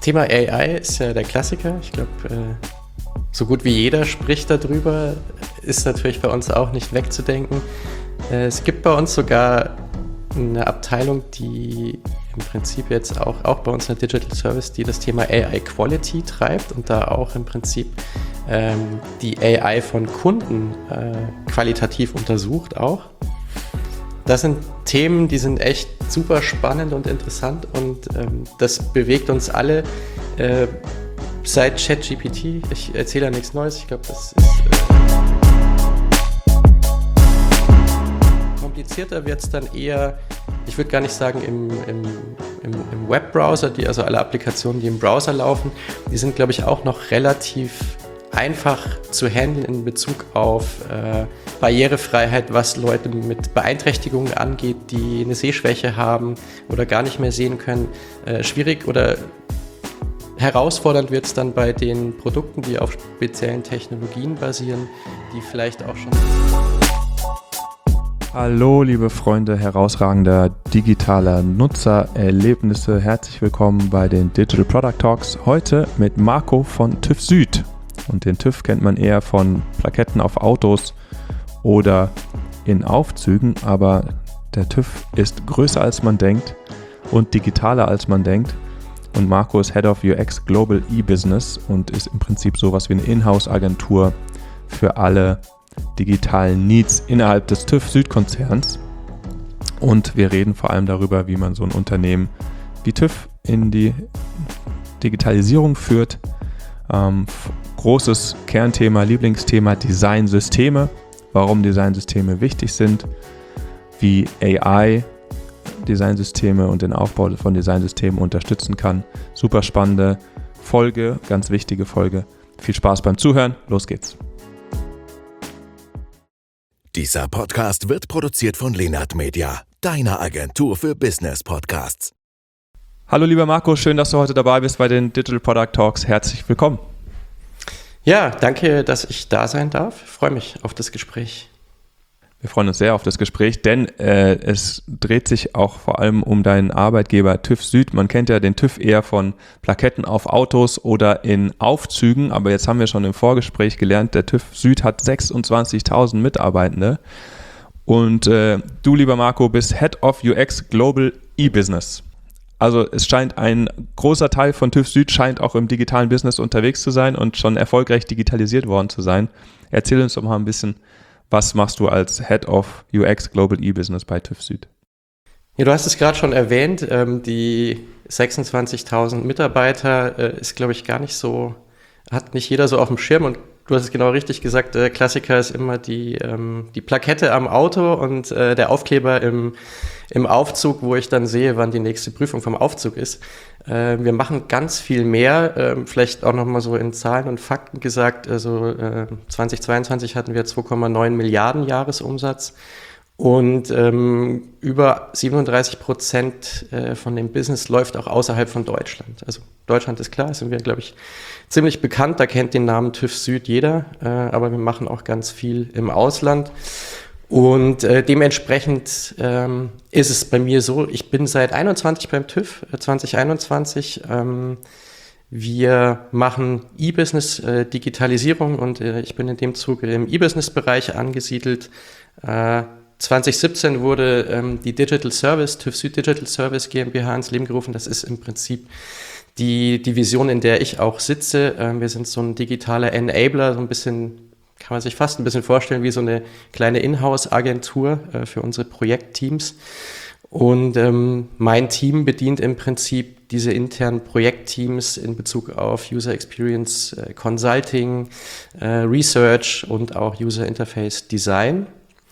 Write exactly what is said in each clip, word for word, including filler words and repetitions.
Thema A I ist ja der Klassiker. Ich glaube, äh, so gut wie jeder spricht darüber, ist natürlich bei uns auch nicht wegzudenken. Äh, es gibt bei uns sogar eine Abteilung, die im Prinzip jetzt auch, auch bei uns in der Digital Service, die das Thema A I Quality treibt und da auch im Prinzip ähm, die A I von Kunden äh, qualitativ untersucht auch. Das sind Themen, die sind echt super spannend und interessant und ähm, das bewegt uns alle äh, seit ChatGPT. Ich erzähle da nichts Neues, ich glaube, das ist äh, komplizierter wird es dann eher, ich würde gar nicht sagen im, im, im, im Webbrowser, die, also alle Applikationen, die im Browser laufen, die sind, glaube ich, auch noch relativ einfach zu handeln in Bezug auf äh, Barrierefreiheit, was Leute mit Beeinträchtigungen angeht, die eine Sehschwäche haben oder gar nicht mehr sehen können. Äh, schwierig oder herausfordernd wird es dann bei den Produkten, die auf speziellen Technologien basieren, die vielleicht auch schon... Hallo liebe Freunde herausragender digitaler Nutzererlebnisse, herzlich willkommen bei den Digital Product Talks, heute mit Marco von TÜV Süd. Und den TÜV kennt man eher von Plaketten auf Autos oder in Aufzügen, aber der TÜV ist größer als man denkt und digitaler als man denkt. Und Marco ist Head of U X Global E-Business und ist im Prinzip sowas wie eine Inhouse-Agentur für alle digitalen Needs innerhalb des TÜV Süd-Konzerns. Und wir reden vor allem darüber, wie man so ein Unternehmen wie TÜV in die Digitalisierung führt. Ähm, großes Kernthema, Lieblingsthema Designsysteme, warum Designsysteme wichtig sind, wie A I Designsysteme und den Aufbau von Designsystemen unterstützen kann. Super spannende Folge, ganz wichtige Folge. Viel Spaß beim Zuhören, los geht's. Dieser Podcast wird produziert von Lenart Media, deiner Agentur für Business Podcasts. Hallo lieber Marco, schön, dass du heute dabei bist bei den Digital Product Talks. Herzlich willkommen. Ja, danke, dass ich da sein darf. Ich freue mich auf das Gespräch. Wir freuen uns sehr auf das Gespräch, denn äh, es dreht sich auch vor allem um deinen Arbeitgeber TÜV Süd. Man kennt ja den TÜV eher von Plaketten auf Autos oder in Aufzügen, aber jetzt haben wir schon im Vorgespräch gelernt, der TÜV Süd hat sechsundzwanzigtausend Mitarbeitende. Und äh, du, lieber Marco, bist Head of U X Global E-Business. Also es scheint ein großer Teil von TÜV Süd scheint auch im digitalen Business unterwegs zu sein und schon erfolgreich digitalisiert worden zu sein. Erzähl uns doch mal ein bisschen, was machst du als Head of U X Global E-Business bei TÜV Süd? Ja, du hast es gerade schon erwähnt, ähm, die sechsundzwanzigtausend Mitarbeiter äh, ist, glaube ich, gar nicht so, hat nicht jeder so auf dem Schirm und du hast es genau richtig gesagt, der Klassiker ist immer die, ähm, die Plakette am Auto und äh, der Aufkleber im, im Aufzug, wo ich dann sehe, wann die nächste Prüfung vom Aufzug ist. Äh, wir machen ganz viel mehr, äh, vielleicht auch nochmal so in Zahlen und Fakten gesagt, also äh, zweitausendzweiundzwanzig hatten wir zwei Komma neun Milliarden Jahresumsatz und ähm, über siebenunddreißig Prozent äh, von dem Business läuft auch außerhalb von Deutschland. Also Deutschland ist klar, sind wir, glaube ich, ziemlich bekannt, da kennt den Namen TÜV Süd jeder, äh, aber wir machen auch ganz viel im Ausland. Und äh, dementsprechend ähm, ist es bei mir so, ich bin seit einundzwanzig beim TÜV, äh, zwanzig einundzwanzig. Ähm, wir machen E-Business, äh, Digitalisierung und äh, ich bin in dem Zuge im E-Business-Bereich angesiedelt. Äh, zwanzig siebzehn wurde ähm, die Digital Service, TÜV Süd Digital Service GmbH ins Leben gerufen. Das ist im Prinzip die Division, in der ich auch sitze. Ähm, wir sind so ein digitaler Enabler, so ein bisschen, kann man sich fast ein bisschen vorstellen wie so eine kleine Inhouse-Agentur äh, für unsere Projektteams. Und ähm, mein Team bedient im Prinzip diese internen Projektteams in Bezug auf User Experience äh, Consulting, äh, Research und auch User Interface Design.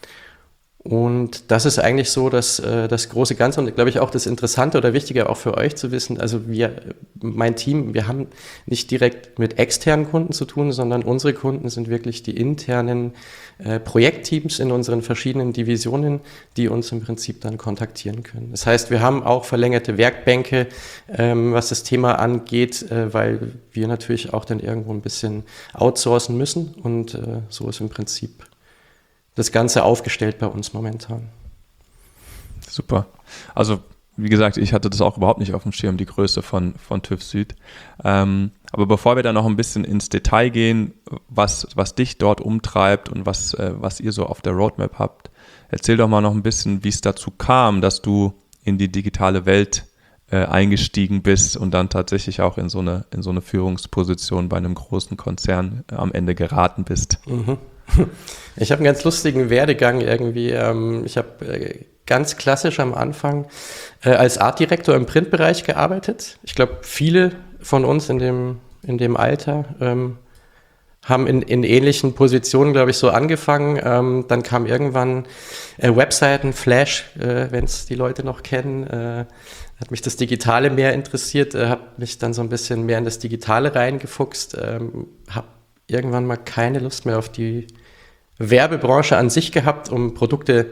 Und das ist eigentlich so, dass äh, das große Ganze und glaube ich auch das Interessante oder Wichtige auch für euch zu wissen, also wir, mein Team, wir haben nicht direkt mit externen Kunden zu tun, sondern unsere Kunden sind wirklich die internen äh, Projektteams in unseren verschiedenen Divisionen, die uns im Prinzip dann kontaktieren können. Das heißt, wir haben auch verlängerte Werkbänke, ähm, was das Thema angeht, äh, weil wir natürlich auch dann irgendwo ein bisschen outsourcen müssen und äh, so ist im Prinzip das Ganze aufgestellt bei uns momentan. Super. Also wie gesagt, ich hatte das auch überhaupt nicht auf dem Schirm, die Größe von, von TÜV Süd. Ähm, aber bevor wir da noch ein bisschen ins Detail gehen, was, was dich dort umtreibt und was, äh, was ihr so auf der Roadmap habt, erzähl doch mal noch ein bisschen, wie es dazu kam, dass du in die digitale Welt äh, eingestiegen bist und dann tatsächlich auch in so eine, in so eine Führungsposition bei einem großen Konzern äh, am Ende geraten bist. Mhm. Ich habe einen ganz lustigen Werdegang irgendwie. Ähm, ich habe äh, ganz klassisch am Anfang äh, als Artdirektor im Printbereich gearbeitet. Ich glaube, viele von uns in dem, in dem Alter ähm, haben in, in ähnlichen Positionen, glaube ich, so angefangen. Ähm, dann kam irgendwann äh, Webseiten, Flash, äh, wenn es die Leute noch kennen. Äh, hat mich das Digitale mehr interessiert, äh, habe mich dann so ein bisschen mehr in das Digitale reingefuchst, ähm, habe irgendwann mal keine Lust mehr auf die Werbebranche an sich gehabt, um Produkte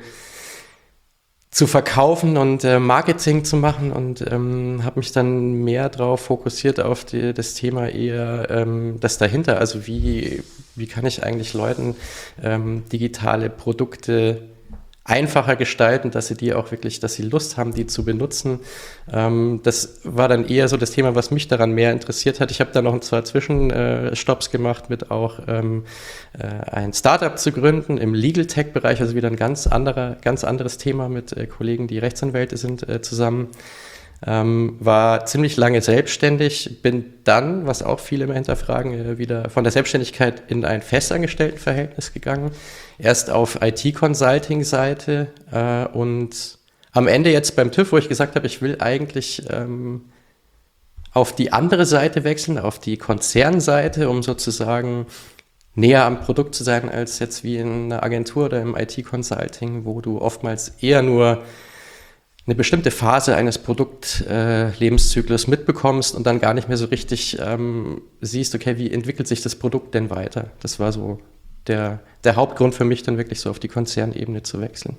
zu verkaufen und äh, Marketing zu machen und ähm, habe mich dann mehr darauf fokussiert auf die, das Thema eher ähm, das dahinter. Also wie, wie kann ich eigentlich Leuten ähm, digitale Produkte einfacher gestalten, dass sie die auch wirklich, dass sie Lust haben, die zu benutzen. Ähm, das war dann eher so das Thema, was mich daran mehr interessiert hat. Ich habe da noch ein zwei Zwischenstopps gemacht, mit auch ähm, äh, ein Startup zu gründen im Legal Tech-Bereich, also wieder ein ganz anderer, ganz anderes Thema mit äh, Kollegen, die Rechtsanwälte sind, äh, zusammen. Ähm, war ziemlich lange selbstständig, bin dann, was auch viele immer hinterfragen, äh, wieder von der Selbstständigkeit in ein Festangestelltenverhältnis gegangen. Erst auf I T-Consulting-Seite äh, und am Ende jetzt beim TÜV, wo ich gesagt habe, ich will eigentlich ähm, auf die andere Seite wechseln, auf die Konzernseite, um sozusagen näher am Produkt zu sein, als jetzt wie in einer Agentur oder im I T-Consulting, wo du oftmals eher nur eine bestimmte Phase eines Produktlebenszyklus äh, mitbekommst und dann gar nicht mehr so richtig ähm, siehst, okay, wie entwickelt sich das Produkt denn weiter? Das war so der, der Hauptgrund für mich, dann wirklich so auf die Konzernebene zu wechseln.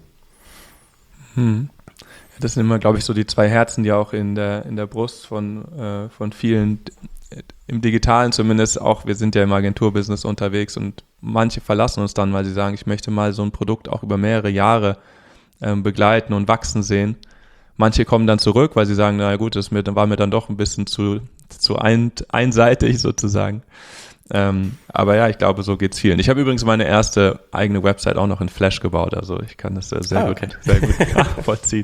Hm. Das sind immer, glaube ich, so die zwei Herzen, die auch in der, in der Brust von, äh, von vielen, im Digitalen zumindest auch, wir sind ja im Agenturbusiness unterwegs und manche verlassen uns dann, weil sie sagen, ich möchte mal so ein Produkt auch über mehrere Jahre ähm, begleiten und wachsen sehen. Manche kommen dann zurück, weil sie sagen, na gut, das war mir dann doch ein bisschen zu, zu ein, einseitig sozusagen. Ähm, aber ja, ich glaube, so geht's vielen. Ich habe übrigens meine erste eigene Website auch noch in Flash gebaut, also ich kann das sehr, ah, gut, okay. sehr gut nachvollziehen.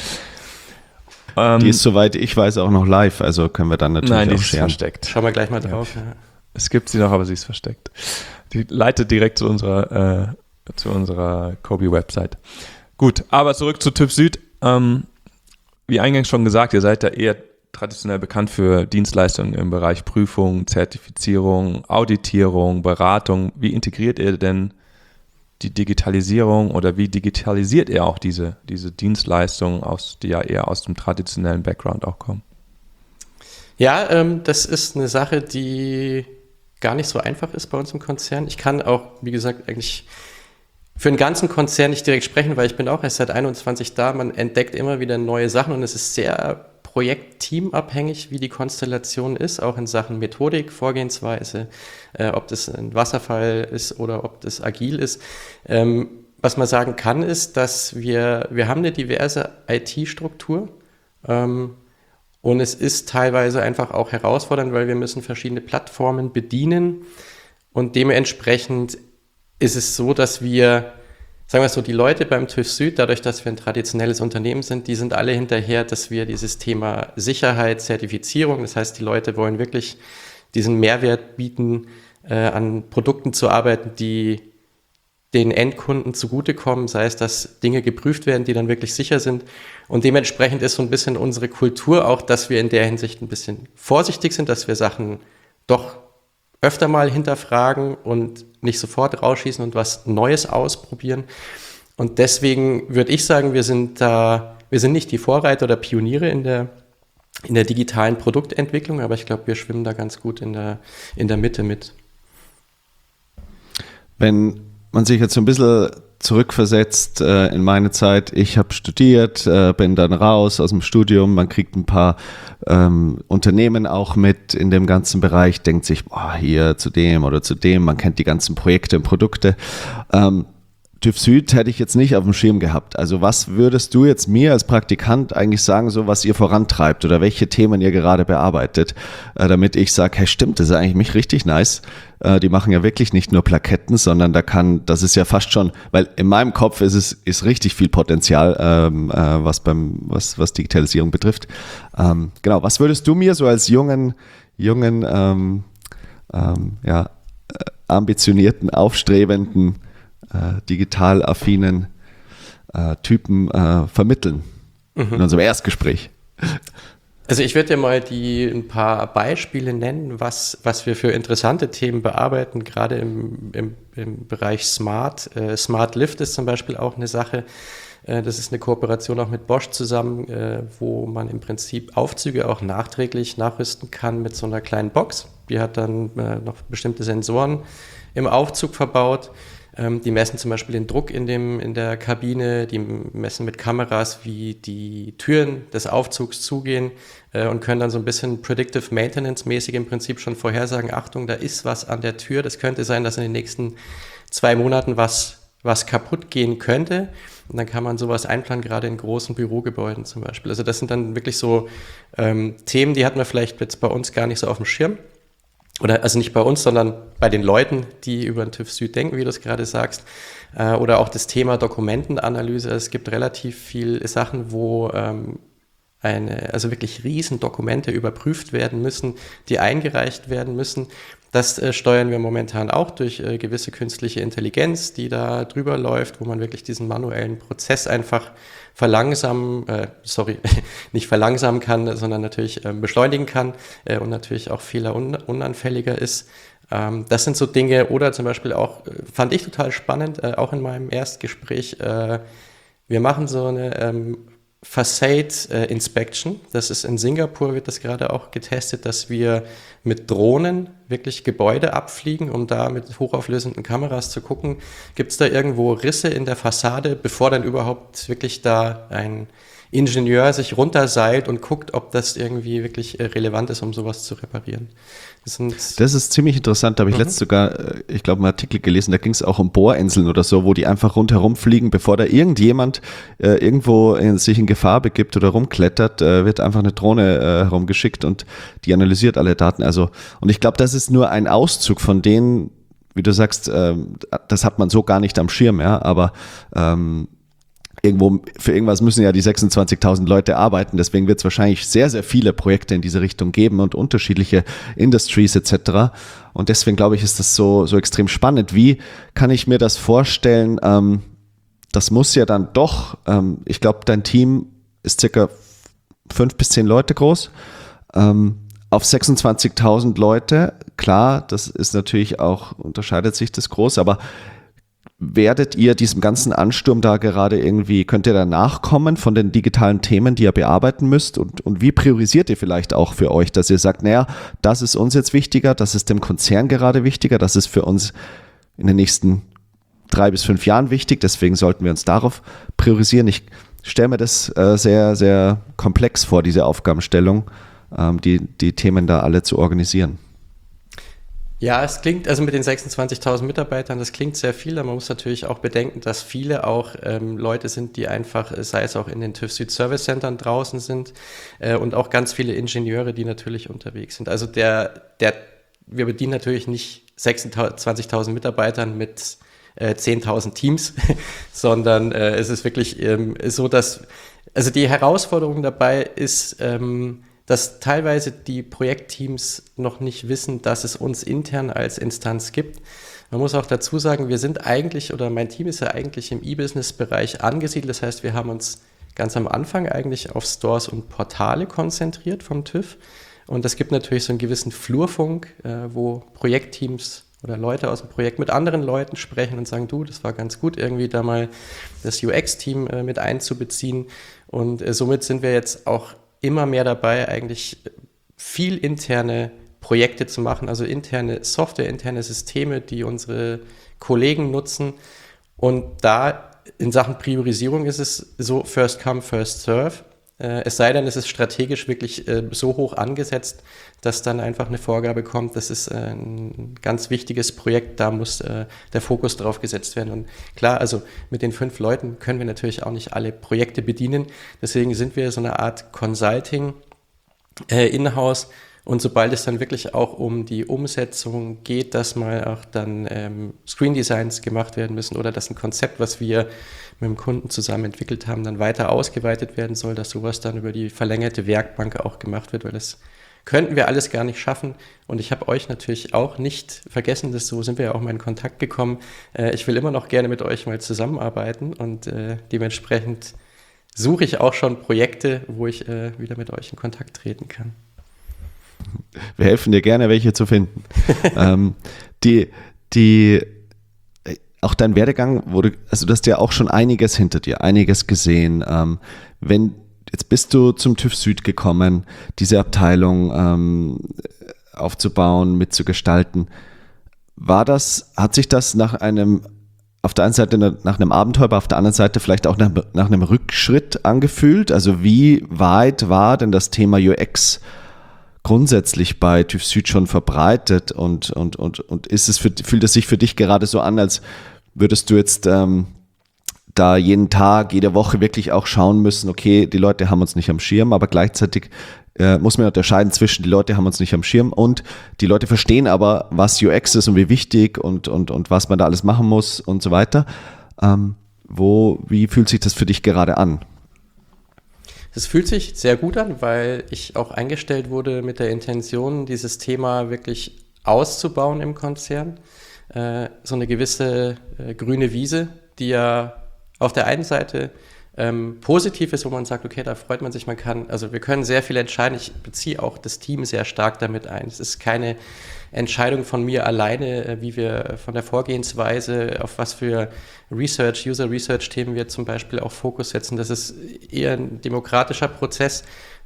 Ähm, die ist, soweit ich weiß, auch noch live, also können wir dann natürlich nein, die auch ist scheren. versteckt. Schauen wir gleich mal drauf. Ja. Ja. Es gibt sie noch, aber sie ist versteckt. Die leitet direkt zu unserer, äh, zu unserer Kobi-Website. Gut, aber zurück zu TÜV Süd. Ähm, Wie eingangs schon gesagt, ihr seid ja eher traditionell bekannt für Dienstleistungen im Bereich Prüfung, Zertifizierung, Auditierung, Beratung. Wie integriert ihr denn die Digitalisierung oder wie digitalisiert ihr auch diese, diese Dienstleistungen, aus, die ja eher aus dem traditionellen Background auch kommen? Ja, ähm, das ist eine Sache, die gar nicht so einfach ist bei uns im Konzern. Ich kann auch, wie gesagt, eigentlich für den ganzen Konzern nicht direkt sprechen, weil ich bin auch erst seit einundzwanzig da. Man entdeckt immer wieder neue Sachen und es ist sehr projekt-teamabhängig, wie die Konstellation ist, auch in Sachen Methodik, Vorgehensweise, äh, ob das ein Wasserfall ist oder ob das agil ist. Ähm, was man sagen kann, ist, dass wir, wir haben eine diverse I T-Struktur ähm, und es ist teilweise einfach auch herausfordernd, weil wir müssen verschiedene Plattformen bedienen und dementsprechend ist es so, dass wir, sagen wir so, die Leute beim TÜV Süd, dadurch, dass wir ein traditionelles Unternehmen sind, die sind alle hinterher, dass wir dieses Thema Sicherheit, Zertifizierung, das heißt, die Leute wollen wirklich diesen Mehrwert bieten, äh, an Produkten zu arbeiten, die den Endkunden zugutekommen, sei es, dass Dinge geprüft werden, die dann wirklich sicher sind. Und dementsprechend ist so ein bisschen unsere Kultur auch, dass wir in der Hinsicht ein bisschen vorsichtig sind, dass wir Sachen doch öfter mal hinterfragen und nicht sofort rausschießen und was Neues ausprobieren. Und deswegen würde ich sagen, wir sind da, wir sind nicht die Vorreiter oder Pioniere in der, in der digitalen Produktentwicklung, aber ich glaube, wir schwimmen da ganz gut in der, in der Mitte mit. Wenn man sich jetzt so ein bisschen zurückversetzt äh, in meine Zeit, ich habe studiert, äh, bin dann raus aus dem Studium, man kriegt ein paar ähm, Unternehmen auch mit in dem ganzen Bereich, denkt sich, boah, hier zu dem oder zu dem, man kennt die ganzen Projekte und Produkte. Ähm, TÜV Süd hätte ich jetzt nicht auf dem Schirm gehabt. Also was würdest du jetzt mir als Praktikant eigentlich sagen, so was ihr vorantreibt oder welche Themen ihr gerade bearbeitet, äh, damit ich sage, hey stimmt, das ist eigentlich mich richtig nice. Äh, die machen ja wirklich nicht nur Plaketten, sondern da kann, das ist ja fast schon, weil in meinem Kopf ist es ist richtig viel Potenzial, ähm, äh, was beim was was Digitalisierung betrifft. Ähm, genau, was würdest du mir so als jungen jungen ähm, ähm, ja äh, ambitionierten, aufstrebenden Äh, digital affinen äh, Typen äh, vermitteln mhm. in unserem Erstgespräch. Also ich würde dir mal die ein paar Beispiele nennen, was, was wir für interessante Themen bearbeiten, gerade im, im, im Bereich Smart. Äh, Smart Lift ist zum Beispiel auch eine Sache, äh, das ist eine Kooperation auch mit Bosch zusammen, äh, wo man im Prinzip Aufzüge auch nachträglich nachrüsten kann mit so einer kleinen Box. Die hat dann äh, noch bestimmte Sensoren im Aufzug verbaut. Die messen zum Beispiel den Druck in, dem, in der Kabine, die messen mit Kameras, wie die Türen des Aufzugs zugehen äh, und können dann so ein bisschen Predictive Maintenance-mäßig im Prinzip schon vorhersagen, Achtung, da ist was an der Tür, das könnte sein, dass in den nächsten zwei Monaten was, was kaputt gehen könnte. Und dann kann man sowas einplanen, gerade in großen Bürogebäuden zum Beispiel. Also das sind dann wirklich so ähm, Themen, die hatten wir vielleicht jetzt bei uns gar nicht so auf dem Schirm. Oder also nicht bei uns, sondern bei den Leuten, die über den TÜV Süd denken, wie du es gerade sagst. Äh, oder auch das Thema Dokumentenanalyse. Es gibt relativ viele Sachen, wo ähm, eine, also wirklich riesen Dokumente überprüft werden müssen, die eingereicht werden müssen. Das äh, steuern wir momentan auch durch äh, gewisse künstliche Intelligenz, die da drüber läuft, wo man wirklich diesen manuellen Prozess einfach verlangsamen, äh, sorry, nicht verlangsamen kann, sondern natürlich äh, beschleunigen kann äh, und natürlich auch fehlerunanfälliger ist. Ähm, das sind so Dinge, oder zum Beispiel auch, äh, fand ich total spannend, äh, auch in meinem Erstgespräch, äh, wir machen so eine ähm, Facade äh, Inspection. Das ist in Singapur, wird das gerade auch getestet, dass wir mit Drohnen wirklich Gebäude abfliegen, um da mit hochauflösenden Kameras zu gucken, gibt es da irgendwo Risse in der Fassade, bevor dann überhaupt wirklich da ein Ingenieur sich runterseilt und guckt, ob das irgendwie wirklich relevant ist, um sowas zu reparieren. Das, sind das ist ziemlich interessant, da habe ich mhm. letztens sogar, ich glaube, einen Artikel gelesen, da ging es auch um Bohrinseln oder so, wo die einfach rundherum fliegen, bevor da irgendjemand äh, irgendwo in, sich in Gefahr begibt oder rumklettert, äh, wird einfach eine Drohne äh, herumgeschickt und die analysiert alle Daten. Also, und ich glaube, das ist nur ein Auszug von denen, wie du sagst, äh, das hat man so gar nicht am Schirm, ja, aber ähm, irgendwo, für irgendwas müssen ja die sechsundzwanzigtausend Leute arbeiten, deswegen wird es wahrscheinlich sehr, sehr viele Projekte in diese Richtung geben und unterschiedliche Industries et cetera. Und deswegen glaube ich, ist das so, so extrem spannend. Wie kann ich mir das vorstellen? Ähm, das muss ja dann doch, ähm, ich glaube, dein Team ist circa fünf bis zehn Leute groß. Ähm, auf sechsundzwanzigtausend Leute, klar, das ist natürlich auch, unterscheidet sich das groß, aber werdet ihr diesem ganzen Ansturm da gerade irgendwie, könnt ihr da nachkommen von den digitalen Themen, die ihr bearbeiten müsst? Und, und wie priorisiert ihr vielleicht auch für euch, dass ihr sagt, naja, das ist uns jetzt wichtiger, das ist dem Konzern gerade wichtiger, das ist für uns in den nächsten drei bis fünf Jahren wichtig, deswegen sollten wir uns darauf priorisieren. Ich stelle mir das äh, sehr, sehr komplex vor, diese Aufgabenstellung, ähm, die, die Themen da alle zu organisieren. Ja, es klingt, also mit den sechsundzwanzigtausend Mitarbeitern, das klingt sehr viel, aber man muss natürlich auch bedenken, dass viele auch ähm, Leute sind, die einfach, sei es auch in den TÜV Süd Service Centern draußen sind äh, und auch ganz viele Ingenieure, die natürlich unterwegs sind. Also der, der, wir bedienen natürlich nicht sechsundzwanzigtausend Mitarbeitern mit äh, zehntausend Teams, sondern äh, es ist wirklich ähm, so, dass, also die Herausforderung dabei ist, ähm, dass teilweise die Projektteams noch nicht wissen, dass es uns intern als Instanz gibt. Man muss auch dazu sagen, wir sind eigentlich, oder mein Team ist ja eigentlich im E-Business-Bereich angesiedelt. Das heißt, wir haben uns ganz am Anfang eigentlich auf Stores und Portale konzentriert vom TÜV. Und es gibt natürlich so einen gewissen Flurfunk, äh, wo Projektteams oder Leute aus dem Projekt mit anderen Leuten sprechen und sagen, du, das war ganz gut, irgendwie da mal das U X-Team äh, mit einzubeziehen. Und äh, somit sind wir jetzt auch immer mehr dabei, eigentlich viel interne Projekte zu machen, also interne Software, interne Systeme, die unsere Kollegen nutzen. Und da in Sachen Priorisierung ist es so First Come, First Serve. Äh, es sei denn, es ist strategisch wirklich äh, so hoch angesetzt, dass dann einfach eine Vorgabe kommt, das ist äh, ein ganz wichtiges Projekt, da muss äh, der Fokus drauf gesetzt werden. Und klar, also mit den fünf Leuten können wir natürlich auch nicht alle Projekte bedienen. Deswegen sind wir so eine Art Consulting äh, in-house. Und sobald es dann wirklich auch um die Umsetzung geht, dass mal auch dann ähm, Screen Designs gemacht werden müssen oder dass ein Konzept, was wir mit dem Kunden zusammen entwickelt haben, dann weiter ausgeweitet werden soll, dass sowas dann über die verlängerte Werkbank auch gemacht wird, weil das könnten wir alles gar nicht schaffen. Und ich habe euch natürlich auch nicht vergessen, dass so sind wir ja auch mal in Kontakt gekommen. Äh, ich will immer noch gerne mit euch mal zusammenarbeiten und äh, dementsprechend suche ich auch schon Projekte, wo ich äh, wieder mit euch in Kontakt treten kann. Wir helfen dir gerne, welche zu finden. ähm, die, die, auch dein Werdegang wurde, also du hast ja auch schon einiges hinter dir, einiges gesehen. Ähm, wenn, jetzt bist du zum TÜV Süd gekommen, diese Abteilung ähm, aufzubauen, mitzugestalten. War das, hat sich das nach einem, auf der einen Seite nach einem Abenteuer, aber auf der anderen Seite vielleicht auch nach, nach einem Rückschritt angefühlt? Also wie weit war denn das Thema U X grundsätzlich bei TÜV Süd schon verbreitet und, und, und, und ist es für, fühlt es sich für dich gerade so an, als würdest du jetzt ähm, da jeden Tag, jede Woche wirklich auch schauen müssen, okay, die Leute haben uns nicht am Schirm, aber gleichzeitig äh, muss man unterscheiden zwischen die Leute haben uns nicht am Schirm und die Leute verstehen aber, was U X ist und wie wichtig und, und, und was man da alles machen muss und so weiter. Ähm, wo, wie fühlt sich das für dich gerade an? Es fühlt sich sehr gut an, weil ich auch eingestellt wurde mit der Intention, dieses Thema wirklich auszubauen im Konzern. Äh, so eine gewisse äh, grüne Wiese, die ja auf der einen Seite ähm, positiv ist, wo man sagt, okay, da freut man sich, man kann, also wir können sehr viel entscheiden. Ich beziehe auch das Team sehr stark damit ein. Es ist keine Entscheidung von mir alleine, wie wir von der Vorgehensweise, auf was für Research, User-Research-Themen wir zum Beispiel auch Fokus setzen. Das ist eher ein demokratischer Prozess.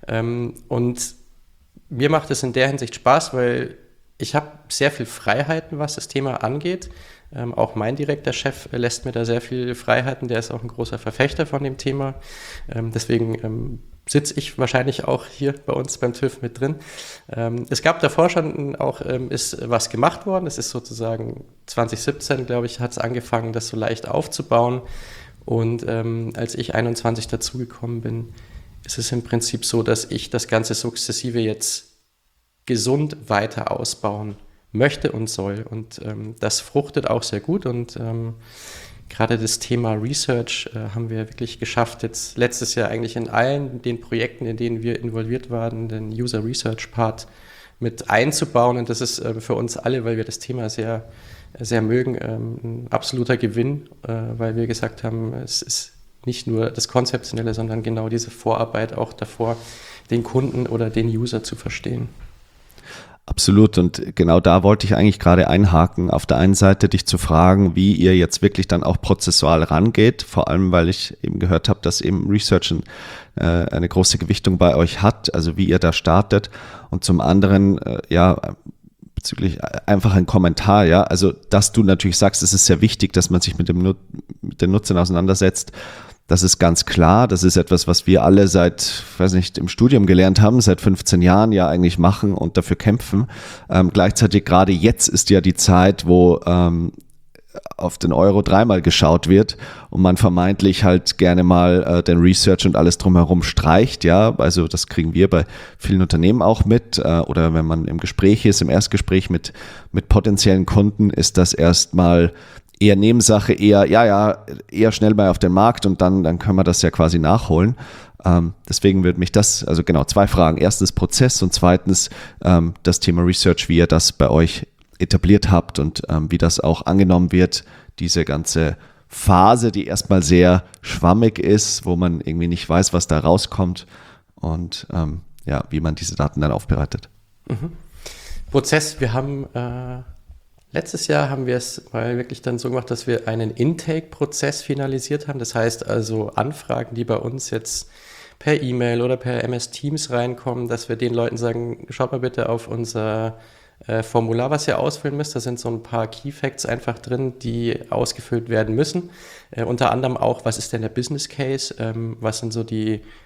Und mir macht es in der Hinsicht Spaß, weil ich habe sehr viel Freiheiten, was das Thema angeht. Auch mein direkter Chef lässt mir da sehr viel Freiheiten. Der ist auch ein großer Verfechter von dem Thema. Deswegen sitze ich wahrscheinlich auch hier bei uns beim TÜV mit drin. Ähm, es gab davor schon auch, ähm, ist was gemacht worden. Es ist sozusagen zwanzig siebzehn, glaube ich, hat es angefangen, das so leicht aufzubauen. Und ähm, als ich einundzwanzig dazugekommen bin, ist es im Prinzip so, dass ich das Ganze sukzessive jetzt gesund weiter ausbauen möchte und soll. Und ähm, das fruchtet auch sehr gut und ähm, gerade das Thema Research äh, haben wir wirklich geschafft, jetzt letztes Jahr eigentlich in allen den Projekten, in denen wir involviert waren, den User Research Part mit einzubauen. Und das ist äh, für uns alle, weil wir das Thema sehr, sehr mögen, ähm, ein absoluter Gewinn, äh, weil wir gesagt haben, es ist nicht nur das Konzeptionelle, sondern genau diese Vorarbeit auch davor, den Kunden oder den User zu verstehen. Absolut, und genau da wollte ich eigentlich gerade einhaken. Auf der einen Seite dich zu fragen, wie ihr jetzt wirklich dann auch prozessual rangeht, vor allem weil ich eben gehört habe, dass eben Research äh, eine große Gewichtung bei euch hat, also wie ihr da startet. Und zum anderen, äh, ja, bezüglich einfach ein Kommentar, ja, also dass du natürlich sagst, es ist sehr wichtig, dass man sich mit dem Nut- mit den Nutzern auseinandersetzt. Das ist ganz klar. Das ist etwas, was wir alle seit, weiß nicht, im Studium gelernt haben, seit fünfzehn Jahren ja eigentlich machen und dafür kämpfen. Ähm, gleichzeitig gerade jetzt ist ja die Zeit, wo ähm, auf den Euro dreimal geschaut wird und man vermeintlich halt gerne mal äh, den Research und alles drumherum streicht. Ja, also das kriegen wir bei vielen Unternehmen auch mit. Äh, oder wenn man im Gespräch ist, im Erstgespräch mit, mit potenziellen Kunden, ist das erstmal eher Nebensache, eher, ja, ja, eher schnell mal auf den Markt und dann, dann können wir das ja quasi nachholen. Ähm, deswegen würde mich das, also genau, zwei Fragen. Erstens Prozess und zweitens ähm, das Thema Research, wie ihr das bei euch etabliert habt und ähm, wie das auch angenommen wird, diese ganze Phase, die erstmal sehr schwammig ist, wo man irgendwie nicht weiß, was da rauskommt und ähm, ja, wie man diese Daten dann aufbereitet. Mhm. Prozess, wir haben äh letztes Jahr haben wir es mal wirklich dann so gemacht, dass wir einen Intake-Prozess finalisiert haben. Das heißt also Anfragen, die bei uns jetzt per E-Mail oder per M S Teams reinkommen, dass wir den Leuten sagen, schaut mal bitte auf unser äh, Formular, was ihr ausfüllen müsst. Da sind so ein paar Key Facts einfach drin, die ausgefüllt werden müssen. Äh, unter anderem auch, was ist denn der Business Case? Ähm, was sind so die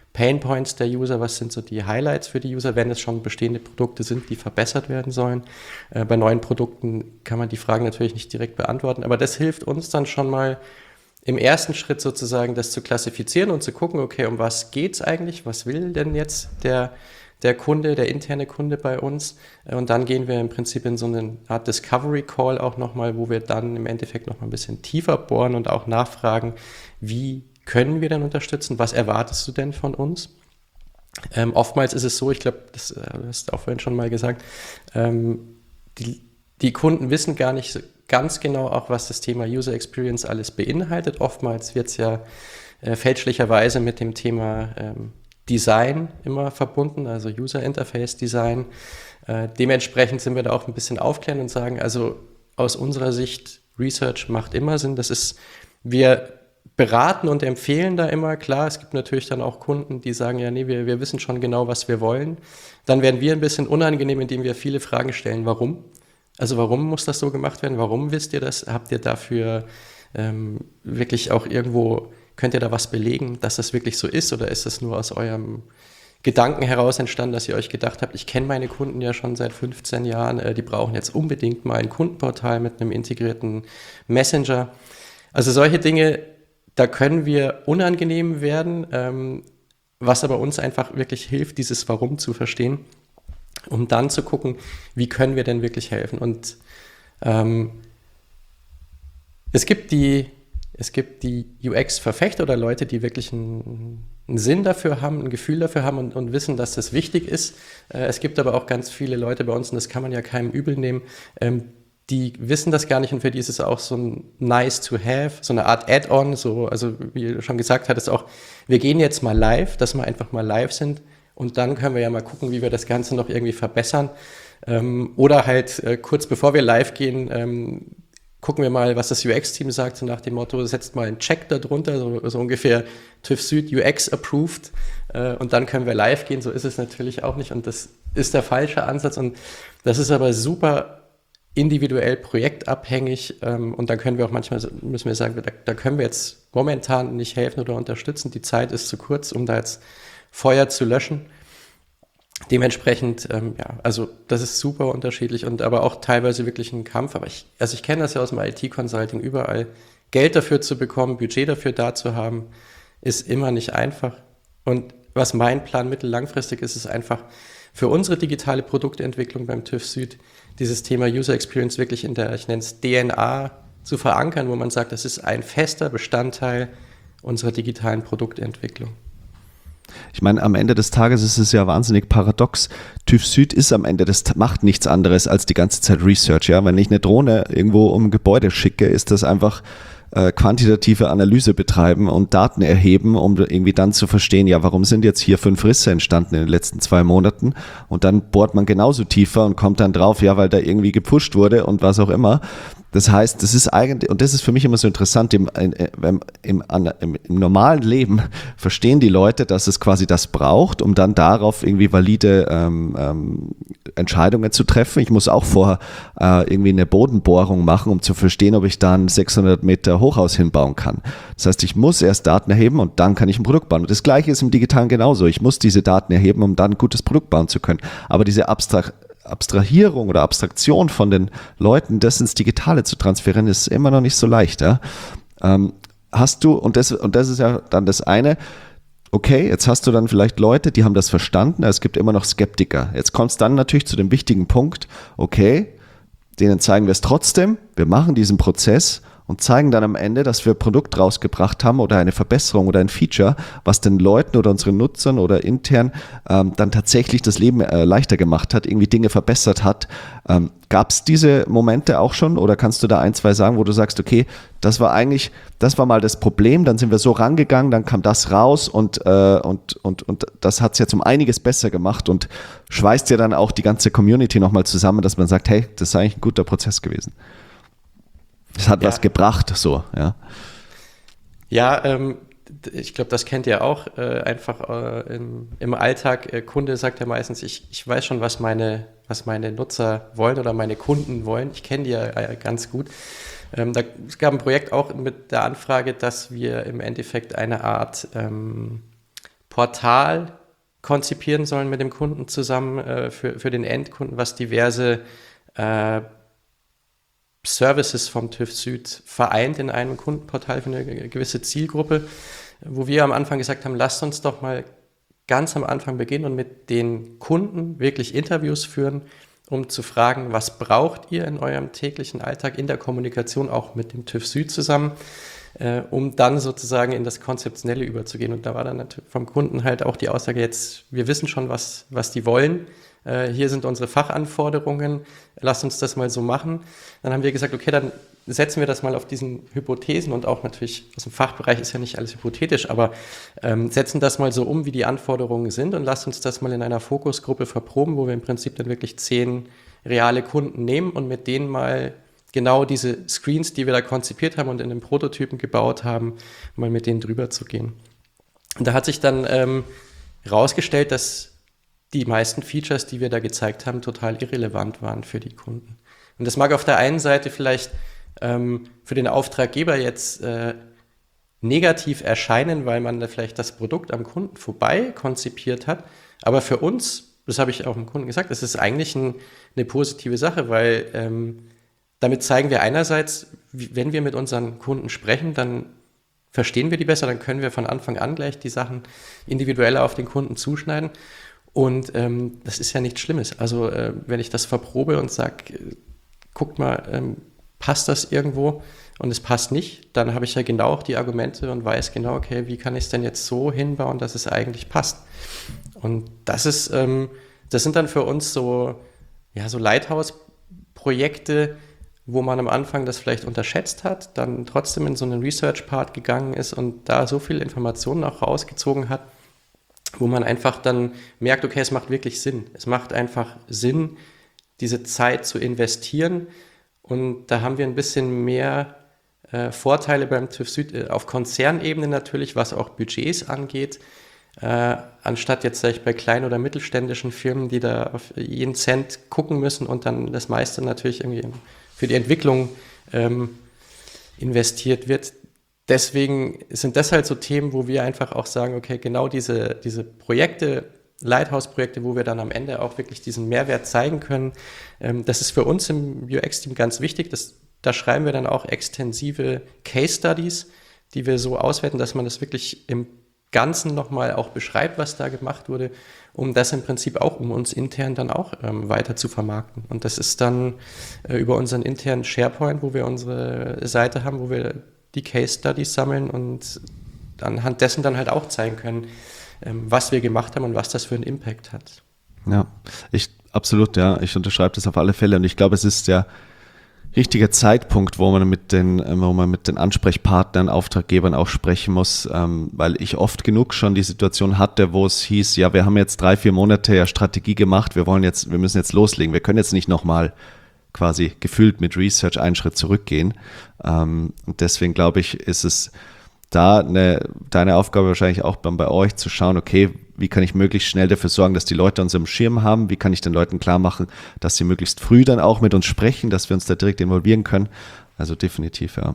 Painpoints der User, was sind so die Highlights für die User, wenn es schon bestehende Produkte sind, die verbessert werden sollen. Äh, bei neuen Produkten kann man die Fragen natürlich nicht direkt beantworten, aber das hilft uns dann schon mal im ersten Schritt sozusagen das zu klassifizieren und zu gucken, okay, um was geht's eigentlich, was will denn jetzt der, der Kunde, der interne Kunde bei uns, und dann gehen wir im Prinzip in so eine Art Discovery Call auch nochmal, wo wir dann im Endeffekt nochmal ein bisschen tiefer bohren und auch nachfragen, wie können wir denn unterstützen? Was erwartest du denn von uns? Ähm, oftmals ist es so, ich glaube, das äh, hast du auch vorhin schon mal gesagt, ähm, die, die Kunden wissen gar nicht so ganz genau auch, was das Thema User Experience alles beinhaltet. Oftmals wird es ja äh, fälschlicherweise mit dem Thema ähm, Design immer verbunden, also User Interface Design. Äh, dementsprechend sind wir da auch ein bisschen aufklären und sagen, also aus unserer Sicht, Research macht immer Sinn. Das ist, wir beraten und empfehlen da immer, klar, es gibt natürlich dann auch Kunden, die sagen, ja, nee, wir, wir wissen schon genau, was wir wollen. Dann werden wir ein bisschen unangenehm, indem wir viele Fragen stellen, warum? Also warum muss das so gemacht werden? Warum wisst ihr das? Habt ihr dafür ähm, wirklich auch irgendwo, könnt ihr da was belegen, dass das wirklich so ist? Oder ist das nur aus eurem Gedanken heraus entstanden, dass ihr euch gedacht habt, ich kenne meine Kunden ja schon seit fünfzehn Jahren, äh, die brauchen jetzt unbedingt mal ein Kundenportal mit einem integrierten Messenger. Also solche Dinge, da können wir unangenehm werden, ähm, was aber uns einfach wirklich hilft, dieses Warum zu verstehen, um dann zu gucken, wie können wir denn wirklich helfen. Und ähm, es gibt die, es gibt die U X-Verfechter oder Leute, die wirklich einen, einen Sinn dafür haben, ein Gefühl dafür haben und, und wissen, dass das wichtig ist. Äh, es gibt aber auch ganz viele Leute bei uns, und das kann man ja keinem übel nehmen, ähm, die wissen das gar nicht, und für die ist es auch so ein nice to have, so eine Art Add-on, so, also wie du schon gesagt hattest auch, wir gehen jetzt mal live, dass wir einfach mal live sind, und dann können wir ja mal gucken, wie wir das Ganze noch irgendwie verbessern. Ähm, oder halt äh, kurz bevor wir live gehen, ähm, gucken wir mal, was das U X-Team sagt, so nach dem Motto, setzt mal einen Check da drunter, so, so ungefähr TÜV Süd U X approved, äh, und dann können wir live gehen. So ist es natürlich auch nicht, und das ist der falsche Ansatz, und das ist aber super individuell projektabhängig, ähm, und dann können wir auch manchmal, müssen wir sagen, da, da können wir jetzt momentan nicht helfen oder unterstützen. Die Zeit ist zu kurz, um da jetzt Feuer zu löschen. Dementsprechend, ähm, ja, also das ist super unterschiedlich und aber auch teilweise wirklich ein Kampf. Aber ich, also ich kenne das ja aus dem I T-Consulting überall. Geld dafür zu bekommen, Budget dafür da zu haben, ist immer nicht einfach. Und was mein Plan mittel- langfristig ist, ist einfach für unsere digitale Produktentwicklung beim TÜV Süd dieses Thema User Experience wirklich in der, ich nenne es D N A, zu verankern, wo man sagt, das ist ein fester Bestandteil unserer digitalen Produktentwicklung. Ich meine, am Ende des Tages ist es ja wahnsinnig paradox. TÜV Süd ist am Ende des macht nichts anderes als die ganze Zeit Research. Ja? Wenn ich eine Drohne irgendwo um ein Gebäude schicke, ist das einfach äh, quantitative Analyse betreiben und Daten erheben, um irgendwie dann zu verstehen, ja, warum sind jetzt hier fünf Risse entstanden in den letzten zwei Monaten? Und dann bohrt man genauso tiefer und kommt dann drauf, ja, weil da irgendwie gepusht wurde und was auch immer. Das heißt, das ist eigentlich, und das ist für mich immer so interessant, im, im, im, im, im normalen Leben verstehen die Leute, dass es quasi das braucht, um dann darauf irgendwie valide ähm, ähm, Entscheidungen zu treffen. Ich muss auch vorher äh, irgendwie eine Bodenbohrung machen, um zu verstehen, ob ich da ein sechshundert Meter Hochhaus hinbauen kann. Das heißt, ich muss erst Daten erheben und dann kann ich ein Produkt bauen. Und das Gleiche ist im Digitalen genauso. Ich muss diese Daten erheben, um dann ein gutes Produkt bauen zu können. Aber diese Abstrakt Abstrahierung oder Abstraktion von den Leuten, das ins Digitale zu transferieren, ist immer noch nicht so leicht. Ja? Ähm, hast du, und das, und das ist ja dann das eine, okay, jetzt hast du dann vielleicht Leute, die haben das verstanden, es gibt immer noch Skeptiker. Jetzt kommt es dann natürlich zu dem wichtigen Punkt, okay, denen zeigen wir es trotzdem, wir machen diesen Prozess und zeigen dann am Ende, dass wir ein Produkt rausgebracht haben oder eine Verbesserung oder ein Feature, was den Leuten oder unseren Nutzern oder intern ähm, dann tatsächlich das Leben äh, leichter gemacht hat, irgendwie Dinge verbessert hat. Ähm, gab es diese Momente auch schon oder kannst du da ein, zwei sagen, wo du sagst, okay, das war eigentlich, das war mal das Problem, dann sind wir so rangegangen, dann kam das raus und, äh, und, und, und das hat es jetzt um einiges besser gemacht und schweißt ja dann auch die ganze Community nochmal zusammen, dass man sagt, hey, das ist eigentlich ein guter Prozess gewesen. Das hat ja was gebracht, so, ja. Ja, ähm, ich glaube, das kennt ihr auch. Äh, einfach äh, im, im Alltag, äh, Kunde sagt ja meistens, ich, ich weiß schon, was meine, was meine Nutzer wollen oder meine Kunden wollen. Ich kenne die ja äh, ganz gut. Ähm, da, es gab ein Projekt auch mit der Anfrage, dass wir im Endeffekt eine Art ähm, Portal konzipieren sollen mit dem Kunden zusammen äh, für, für den Endkunden, was diverse äh, Services vom TÜV Süd vereint in einem Kundenportal für eine gewisse Zielgruppe, wo wir am Anfang gesagt haben, lasst uns doch mal ganz am Anfang beginnen und mit den Kunden wirklich Interviews führen, um zu fragen, was braucht ihr in eurem täglichen Alltag in der Kommunikation auch mit dem TÜV Süd zusammen, äh, um dann sozusagen in das Konzeptionelle überzugehen. Und da war dann natürlich vom Kunden halt auch die Aussage, jetzt, wir wissen schon, was, was die wollen. Äh, hier sind unsere Fachanforderungen, lasst uns das mal so machen. Dann haben wir gesagt, okay, dann setzen wir das mal auf diesen Hypothesen und auch natürlich aus dem Fachbereich ist ja nicht alles hypothetisch, aber ähm, setzen das mal so um, wie die Anforderungen sind und lasst uns das mal in einer Fokusgruppe verproben, wo wir im Prinzip dann wirklich zehn reale Kunden nehmen und mit denen mal genau diese Screens, die wir da konzipiert haben und in den Prototypen gebaut haben, mal mit denen drüber zu gehen. Und da hat sich dann ähm, rausgestellt, dass die meisten Features, die wir da gezeigt haben, total irrelevant waren für die Kunden. Und das mag auf der einen Seite vielleicht ähm, für den Auftraggeber jetzt äh, negativ erscheinen, weil man da vielleicht das Produkt am Kunden vorbei konzipiert hat. Aber für uns, das habe ich auch dem Kunden gesagt, das ist eigentlich ein, eine positive Sache, weil ähm, damit zeigen wir einerseits, wie, wenn wir mit unseren Kunden sprechen, dann verstehen wir die besser, dann können wir von Anfang an gleich die Sachen individueller auf den Kunden zuschneiden. Und ähm, das ist ja nichts Schlimmes. Also äh, wenn ich das verprobe und sage, äh, guckt mal, ähm, passt das irgendwo und es passt nicht, dann habe ich ja genau auch die Argumente und weiß genau, okay, wie kann ich es denn jetzt so hinbauen, dass es eigentlich passt. Und das ist, ähm, das sind dann für uns so, ja, so Lighthouse-Projekte, wo man am Anfang das vielleicht unterschätzt hat, dann trotzdem in so einen Research-Part gegangen ist und da so viel Informationen auch rausgezogen hat, wo man einfach dann merkt, okay, es macht wirklich Sinn. Es macht einfach Sinn, diese Zeit zu investieren. Und da haben wir ein bisschen mehr äh, Vorteile beim TÜV Süd äh, auf Konzernebene natürlich, was auch Budgets angeht, äh, anstatt jetzt sag ich, bei kleinen oder mittelständischen Firmen, die da auf jeden Cent gucken müssen und dann das meiste natürlich irgendwie für die Entwicklung ähm, investiert wird. Deswegen sind das halt so Themen, wo wir einfach auch sagen, okay, genau diese, diese Projekte, Lighthouse-Projekte, wo wir dann am Ende auch wirklich diesen Mehrwert zeigen können, ähm, das ist für uns im U X-Team ganz wichtig. Das, da schreiben wir dann auch extensive Case-Studies, die wir so auswerten, dass man das wirklich im Ganzen nochmal auch beschreibt, was da gemacht wurde, um das im Prinzip auch, um uns intern dann auch ähm, weiter zu vermarkten. Und das ist dann äh, über unseren internen SharePoint, wo wir unsere Seite haben, wo wir die Case Studies sammeln und anhand dessen dann halt auch zeigen können, ähm, was wir gemacht haben und was das für einen Impact hat. Ja, ich absolut, ja, ich unterschreibe das auf alle Fälle und ich glaube, es ist der richtige Zeitpunkt, wo man mit den, wo man mit den Ansprechpartnern, Auftraggebern auch sprechen muss, ähm, weil ich oft genug schon die Situation hatte, wo es hieß, ja, wir haben jetzt drei, vier Monate ja Strategie gemacht, wir wollen jetzt, wir müssen jetzt loslegen, wir können jetzt nicht nochmal quasi gefühlt mit Research einen Schritt zurückgehen. Ähm, und deswegen glaube ich, ist es da eine, deine Aufgabe wahrscheinlich auch bei, bei euch zu schauen, okay, wie kann ich möglichst schnell dafür sorgen, dass die Leute uns im Schirm haben? Wie kann ich den Leuten klar machen, dass sie möglichst früh dann auch mit uns sprechen, dass wir uns da direkt involvieren können? Also definitiv, ja.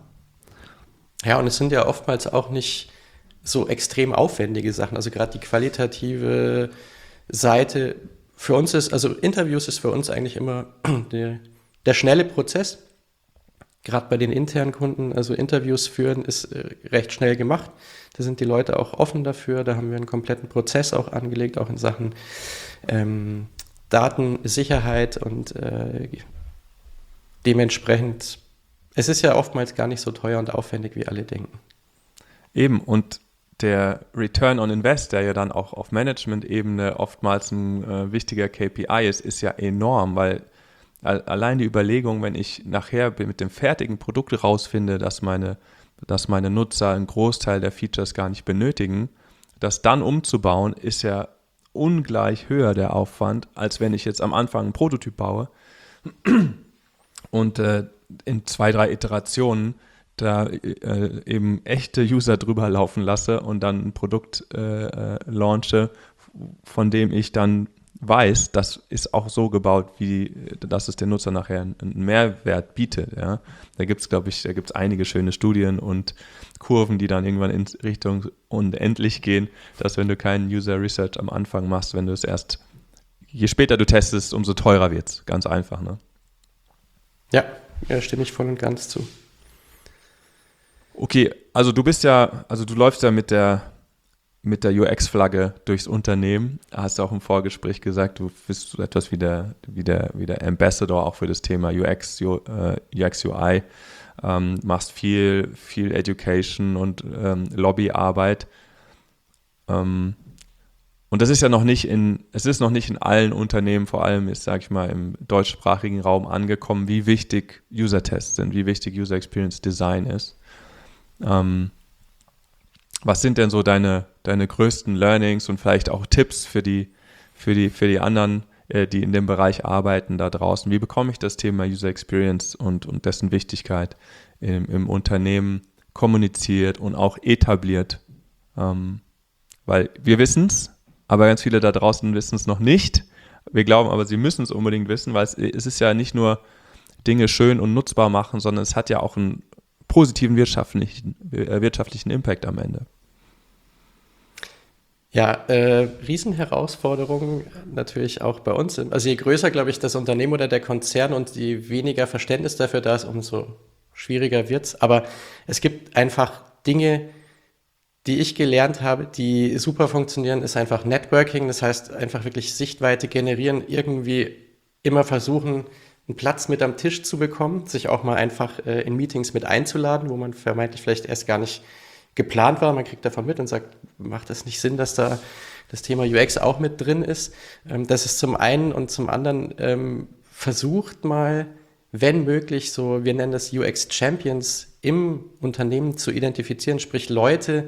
Ja, und es sind ja oftmals auch nicht so extrem aufwendige Sachen. Also gerade die qualitative Seite für uns ist, also Interviews ist für uns eigentlich immer der, der schnelle Prozess. Gerade bei den internen Kunden, also Interviews führen ist äh, recht schnell gemacht. Da sind die Leute auch offen dafür. Da haben wir einen kompletten Prozess auch angelegt, auch in Sachen ähm, Datensicherheit und äh, dementsprechend, es ist ja oftmals gar nicht so teuer und aufwendig, wie alle denken. Eben, und der Return on Invest, der ja dann auch auf Management-Ebene oftmals ein äh, wichtiger K P I ist, ist ja enorm, weil allein die Überlegung, wenn ich nachher mit dem fertigen Produkt rausfinde, dass meine, dass meine Nutzer einen Großteil der Features gar nicht benötigen, das dann umzubauen, ist ja ungleich höher der Aufwand, als wenn ich jetzt am Anfang einen Prototyp baue und äh, in zwei, drei Iterationen da äh, eben echte User drüber laufen lasse und dann ein Produkt äh, äh, launche, von dem ich dann weiß, das ist auch so gebaut, wie, dass es den Nutzer nachher einen Mehrwert bietet. Ja. Da gibt es, glaube ich, da gibt es einige schöne Studien und Kurven, die dann irgendwann in Richtung unendlich gehen, dass wenn du keinen User Research am Anfang machst, wenn du es erst, je später du testest, umso teurer wird es. Ganz einfach, ne? Ja, ja, stimme ich voll und ganz zu. Okay, also du bist ja, also du läufst ja mit der mit der U X-Flagge durchs Unternehmen. Hast du auch im Vorgespräch gesagt, du bist so etwas wie der, wie der, wie der Ambassador auch für das Thema U X, U, äh, U X, U I. Ähm, machst viel, viel Education und ähm, Lobbyarbeit. Ähm, und das ist ja noch nicht in, es ist noch nicht in allen Unternehmen, vor allem ist, sage ich mal, im deutschsprachigen Raum angekommen, wie wichtig User-Tests sind, wie wichtig User Experience Design ist. Ähm, Was sind denn so deine, deine größten Learnings und vielleicht auch Tipps für die, für die, für die anderen, äh, die in dem Bereich arbeiten da draußen? Wie bekomme ich das Thema User Experience und, und dessen Wichtigkeit im, im Unternehmen kommuniziert und auch etabliert? Ähm, weil wir wissen es, aber ganz viele da draußen wissen es noch nicht. Wir glauben aber, sie müssen es unbedingt wissen, weil es, es ist ja nicht nur Dinge schön und nutzbar machen, sondern es hat ja auch einen positiven wirtschaftlichen, äh, wirtschaftlichen Impact am Ende. Ja, äh, Riesenherausforderung natürlich auch bei uns. Also je größer, glaube ich, das Unternehmen oder der Konzern und je weniger Verständnis dafür da ist, umso schwieriger wird es. Aber es gibt einfach Dinge, die ich gelernt habe, die super funktionieren, ist einfach Networking. Das heißt, einfach wirklich Sichtweite generieren, irgendwie immer versuchen, einen Platz mit am Tisch zu bekommen, sich auch mal einfach äh, in Meetings mit einzuladen, wo man vermeintlich vielleicht erst gar nicht geplant war. Man kriegt davon mit und sagt, macht es nicht Sinn, dass da das Thema U X auch mit drin ist? Ähm, das ist zum einen und zum anderen ähm, versucht mal, wenn möglich, so, wir nennen das U X-Champions im Unternehmen zu identifizieren, sprich Leute,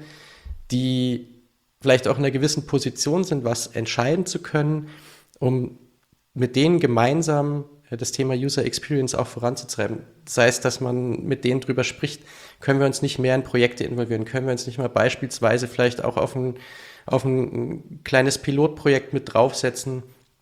die vielleicht auch in einer gewissen Position sind, was entscheiden zu können, um mit denen gemeinsam das Thema User Experience auch voranzutreiben. Das heißt, dass man mit denen drüber spricht, können wir uns nicht mehr in Projekte involvieren, können wir uns nicht mal beispielsweise vielleicht auch auf ein, auf ein kleines Pilotprojekt mit draufsetzen.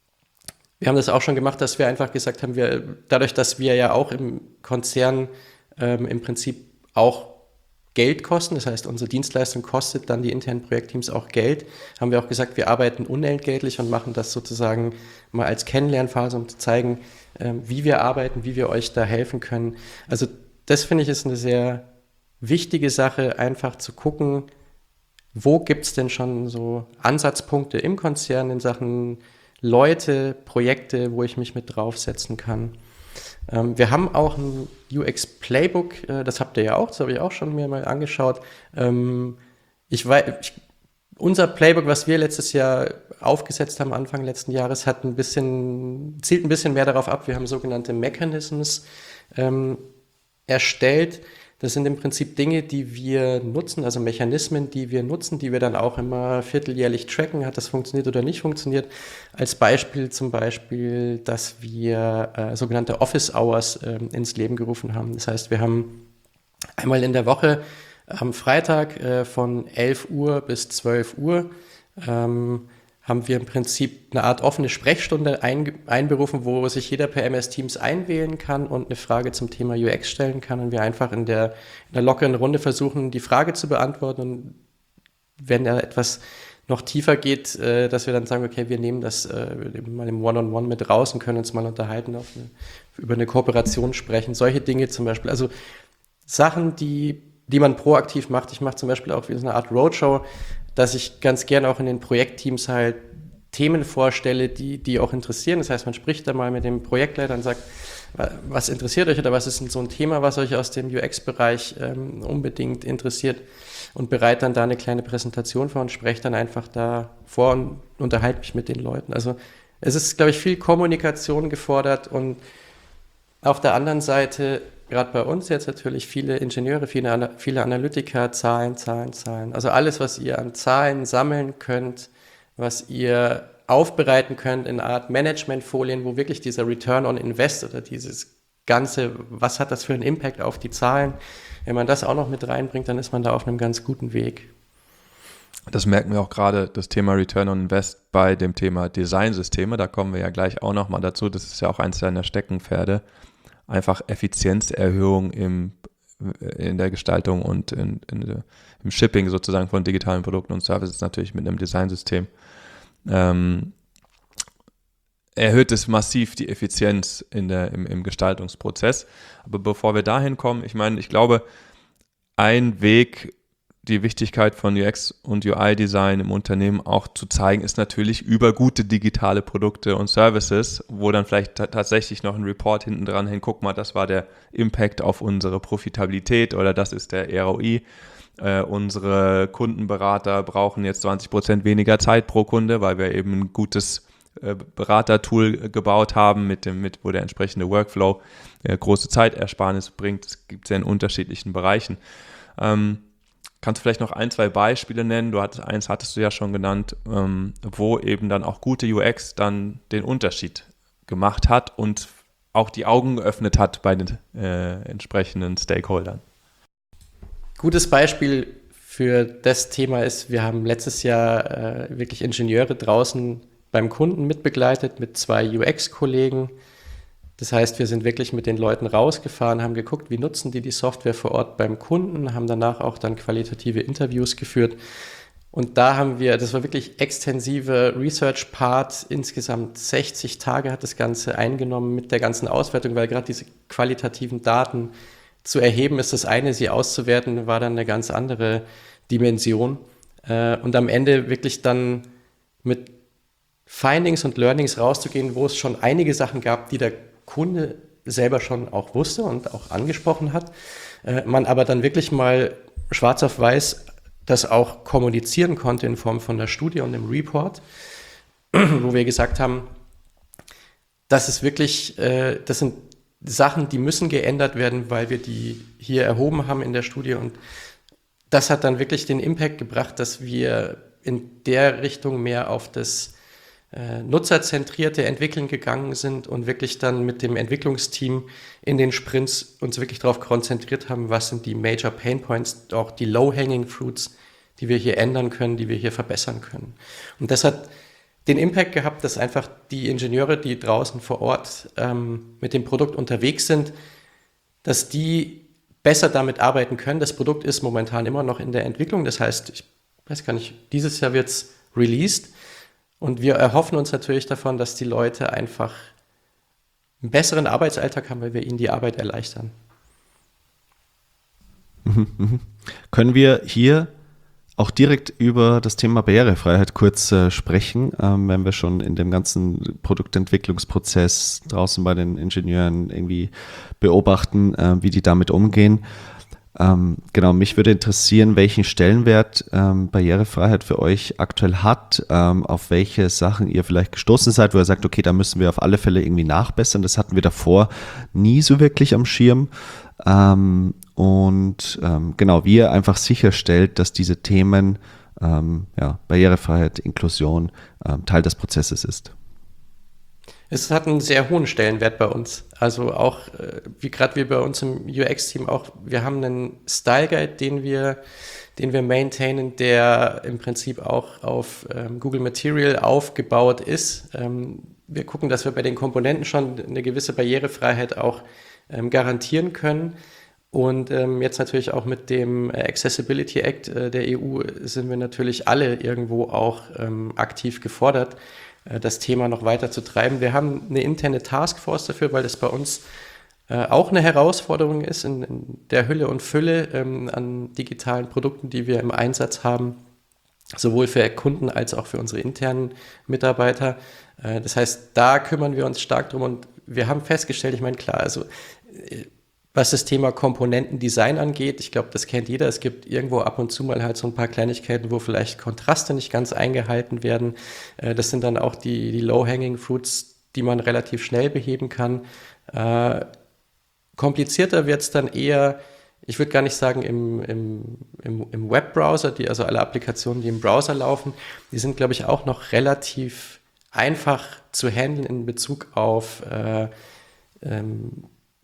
Wir haben das auch schon gemacht, dass wir einfach gesagt haben, wir, dadurch, dass wir ja auch im Konzern ähm, im Prinzip auch Geld kosten, das heißt, unsere Dienstleistung kostet dann die internen Projektteams auch Geld, haben wir auch gesagt, wir arbeiten unentgeltlich und machen das sozusagen mal als Kennenlernphase, um zu zeigen, ähm, wie wir arbeiten, wie wir euch da helfen können. Also das finde ich ist eine sehr wichtige Sache, einfach zu gucken, wo gibt es denn schon so Ansatzpunkte im Konzern in Sachen Leute, Projekte, wo ich mich mit draufsetzen kann. Ähm, wir haben auch ein U X-Playbook, äh, das habt ihr ja auch, das habe ich auch schon mir mal angeschaut. Ähm, ich weiß, ich, unser Playbook, was wir letztes Jahr aufgesetzt haben, Anfang letzten Jahres, hat ein bisschen, zielt ein bisschen mehr darauf ab. Wir haben sogenannte Mechanisms ähm, erstellt. Das sind im Prinzip Dinge, die wir nutzen, also Mechanismen, die wir nutzen, die wir dann auch immer vierteljährlich tracken, hat das funktioniert oder nicht funktioniert. Als Beispiel zum Beispiel, dass wir äh, sogenannte Office Hours äh, ins Leben gerufen haben. Das heißt, wir haben einmal in der Woche am Freitag äh, von elf Uhr bis zwölf Uhr ähm, haben wir im Prinzip eine Art offene Sprechstunde ein, einberufen, wo sich jeder per M S Teams einwählen kann und eine Frage zum Thema U X stellen kann und wir einfach in der, in der lockeren Runde versuchen, die Frage zu beantworten und wenn da etwas noch tiefer geht, äh, dass wir dann sagen, okay, wir nehmen das äh, mal im One-on-One mit raus und können uns mal unterhalten, auf eine, über eine Kooperation sprechen, solche Dinge zum Beispiel, also Sachen, die, die man proaktiv macht. Ich mache zum Beispiel auch wie so eine Art Roadshow, dass ich ganz gerne auch in den Projektteams halt Themen vorstelle, die, die auch interessieren. Das heißt, man spricht da mal mit dem Projektleiter und sagt, was interessiert euch oder was ist denn so ein Thema, was euch aus dem U X-Bereich ähm, unbedingt interessiert und bereite dann da eine kleine Präsentation vor und spreche dann einfach da vor und unterhalte mich mit den Leuten. Also es ist, glaube ich, viel Kommunikation gefordert und auf der anderen Seite gerade bei uns jetzt natürlich viele Ingenieure, viele, viele Analytiker, Zahlen, Zahlen, Zahlen. Also alles, was ihr an Zahlen sammeln könnt, was ihr aufbereiten könnt in einer Art Managementfolien, wo wirklich dieser Return on Invest oder dieses Ganze, was hat das für einen Impact auf die Zahlen, wenn man das auch noch mit reinbringt, dann ist man da auf einem ganz guten Weg. Das merken wir auch gerade, das Thema Return on Invest bei dem Thema Designsysteme. Da kommen wir ja gleich auch nochmal dazu. Das ist ja auch eins deiner Steckenpferde. Einfach Effizienzerhöhung im, in der Gestaltung und in, in, im Shipping sozusagen von digitalen Produkten und Services natürlich mit einem Designsystem. Ähm, erhöht es massiv die Effizienz in der, im, im Gestaltungsprozess. Aber bevor wir dahin kommen, ich meine, ich glaube, ein Weg, die Wichtigkeit von U X und U I-Design im Unternehmen auch zu zeigen, ist natürlich über gute digitale Produkte und Services, wo dann vielleicht t- tatsächlich noch ein Report hinten dran hängt, guck mal, das war der Impact auf unsere Profitabilität oder das ist der R O I. Äh, unsere Kundenberater brauchen jetzt zwanzig Prozent weniger Zeit pro Kunde, weil wir eben ein gutes äh, Beratertool gebaut haben, mit dem, mit, wo der entsprechende Workflow äh, große Zeitersparnis bringt. Das gibt es ja in unterschiedlichen Bereichen. Ähm, Kannst du vielleicht noch ein, zwei Beispiele nennen? Du hattest, eins hattest du ja schon genannt, ähm, wo eben dann auch gute U X dann den Unterschied gemacht hat und auch die Augen geöffnet hat bei den äh, entsprechenden Stakeholdern. Gutes Beispiel für das Thema ist, wir haben letztes Jahr äh, wirklich Ingenieure draußen beim Kunden mitbegleitet mit zwei U X-Kollegen. Das heißt, wir sind wirklich mit den Leuten rausgefahren, haben geguckt, wie nutzen die die Software vor Ort beim Kunden, haben danach auch dann qualitative Interviews geführt. Und da haben wir, das war wirklich extensive Research-Part, insgesamt sechzig Tage hat das Ganze eingenommen mit der ganzen Auswertung, weil gerade diese qualitativen Daten zu erheben ist das eine, sie auszuwerten war dann eine ganz andere Dimension. Und am Ende wirklich dann mit Findings und Learnings rauszugehen, wo es schon einige Sachen gab, die der Kunde selber schon auch wusste und auch angesprochen hat, äh, man aber dann wirklich mal schwarz auf weiß das auch kommunizieren konnte in Form von einer Studie und einem Report, wo wir gesagt haben, das ist wirklich, äh, das sind Sachen, die müssen geändert werden, weil wir die hier erhoben haben in der Studie und das hat dann wirklich den Impact gebracht, dass wir in der Richtung mehr auf das äh, nutzerzentrierte Entwickeln gegangen sind und wirklich dann mit dem Entwicklungsteam in den Sprints uns wirklich darauf konzentriert haben, was sind die Major Pain Points, auch die Low-Hanging Fruits, die wir hier ändern können, die wir hier verbessern können. Und das hat den Impact gehabt, dass einfach die Ingenieure, die draußen vor Ort ähm, mit dem Produkt unterwegs sind, dass die besser damit arbeiten können. Das Produkt ist momentan immer noch in der Entwicklung. Das heißt, ich weiß gar nicht, dieses Jahr wird es released. Und wir erhoffen uns natürlich davon, dass die Leute einfach einen besseren Arbeitsalltag haben, weil wir ihnen die Arbeit erleichtern. Mhm, mhm. Können wir hier auch direkt über das Thema Barrierefreiheit kurz äh, sprechen, ähm, wenn wir schon in dem ganzen Produktentwicklungsprozess draußen bei den Ingenieuren irgendwie beobachten, äh, wie die damit umgehen. Ähm, genau, mich würde interessieren, welchen Stellenwert ähm, Barrierefreiheit für euch aktuell hat, ähm, auf welche Sachen ihr vielleicht gestoßen seid, wo ihr sagt, okay, da müssen wir auf alle Fälle irgendwie nachbessern. Das hatten wir davor nie so wirklich am Schirm. Ähm, und ähm, genau, wie ihr einfach sicherstellt, dass diese Themen, ähm, ja, Barrierefreiheit, Inklusion ähm, Teil des Prozesses ist. Es hat einen sehr hohen Stellenwert bei uns. Also auch, wie gerade wir bei uns im U X-Team auch, wir haben einen Style Guide, den wir, den wir maintainen, der im Prinzip auch auf ähm, Google Material aufgebaut ist. Ähm, wir gucken, dass wir bei den Komponenten schon eine gewisse Barrierefreiheit auch ähm, garantieren können. Und ähm, jetzt natürlich auch mit dem Accessibility Act äh, der E U sind wir natürlich alle irgendwo auch ähm, aktiv gefordert, das Thema noch weiter zu treiben. Wir haben eine interne Taskforce dafür, weil das bei uns äh, auch eine Herausforderung ist in, in der Hülle und Fülle ähm, an digitalen Produkten, die wir im Einsatz haben, sowohl für Kunden als auch für unsere internen Mitarbeiter. Äh, das heißt, da kümmern wir uns stark drum und wir haben festgestellt, ich meine, klar, also äh, was das Thema Komponentendesign angeht, ich glaube, das kennt jeder. Es gibt irgendwo ab und zu mal halt so ein paar Kleinigkeiten, wo vielleicht Kontraste nicht ganz eingehalten werden. Das sind dann auch die, die Low-Hanging Fruits, die man relativ schnell beheben kann. Äh, komplizierter wird es dann eher, ich würde gar nicht sagen im, im, im, im Webbrowser, die, also alle Applikationen, die im Browser laufen, die sind, glaube ich, auch noch relativ einfach zu handeln in Bezug auf äh, ähm,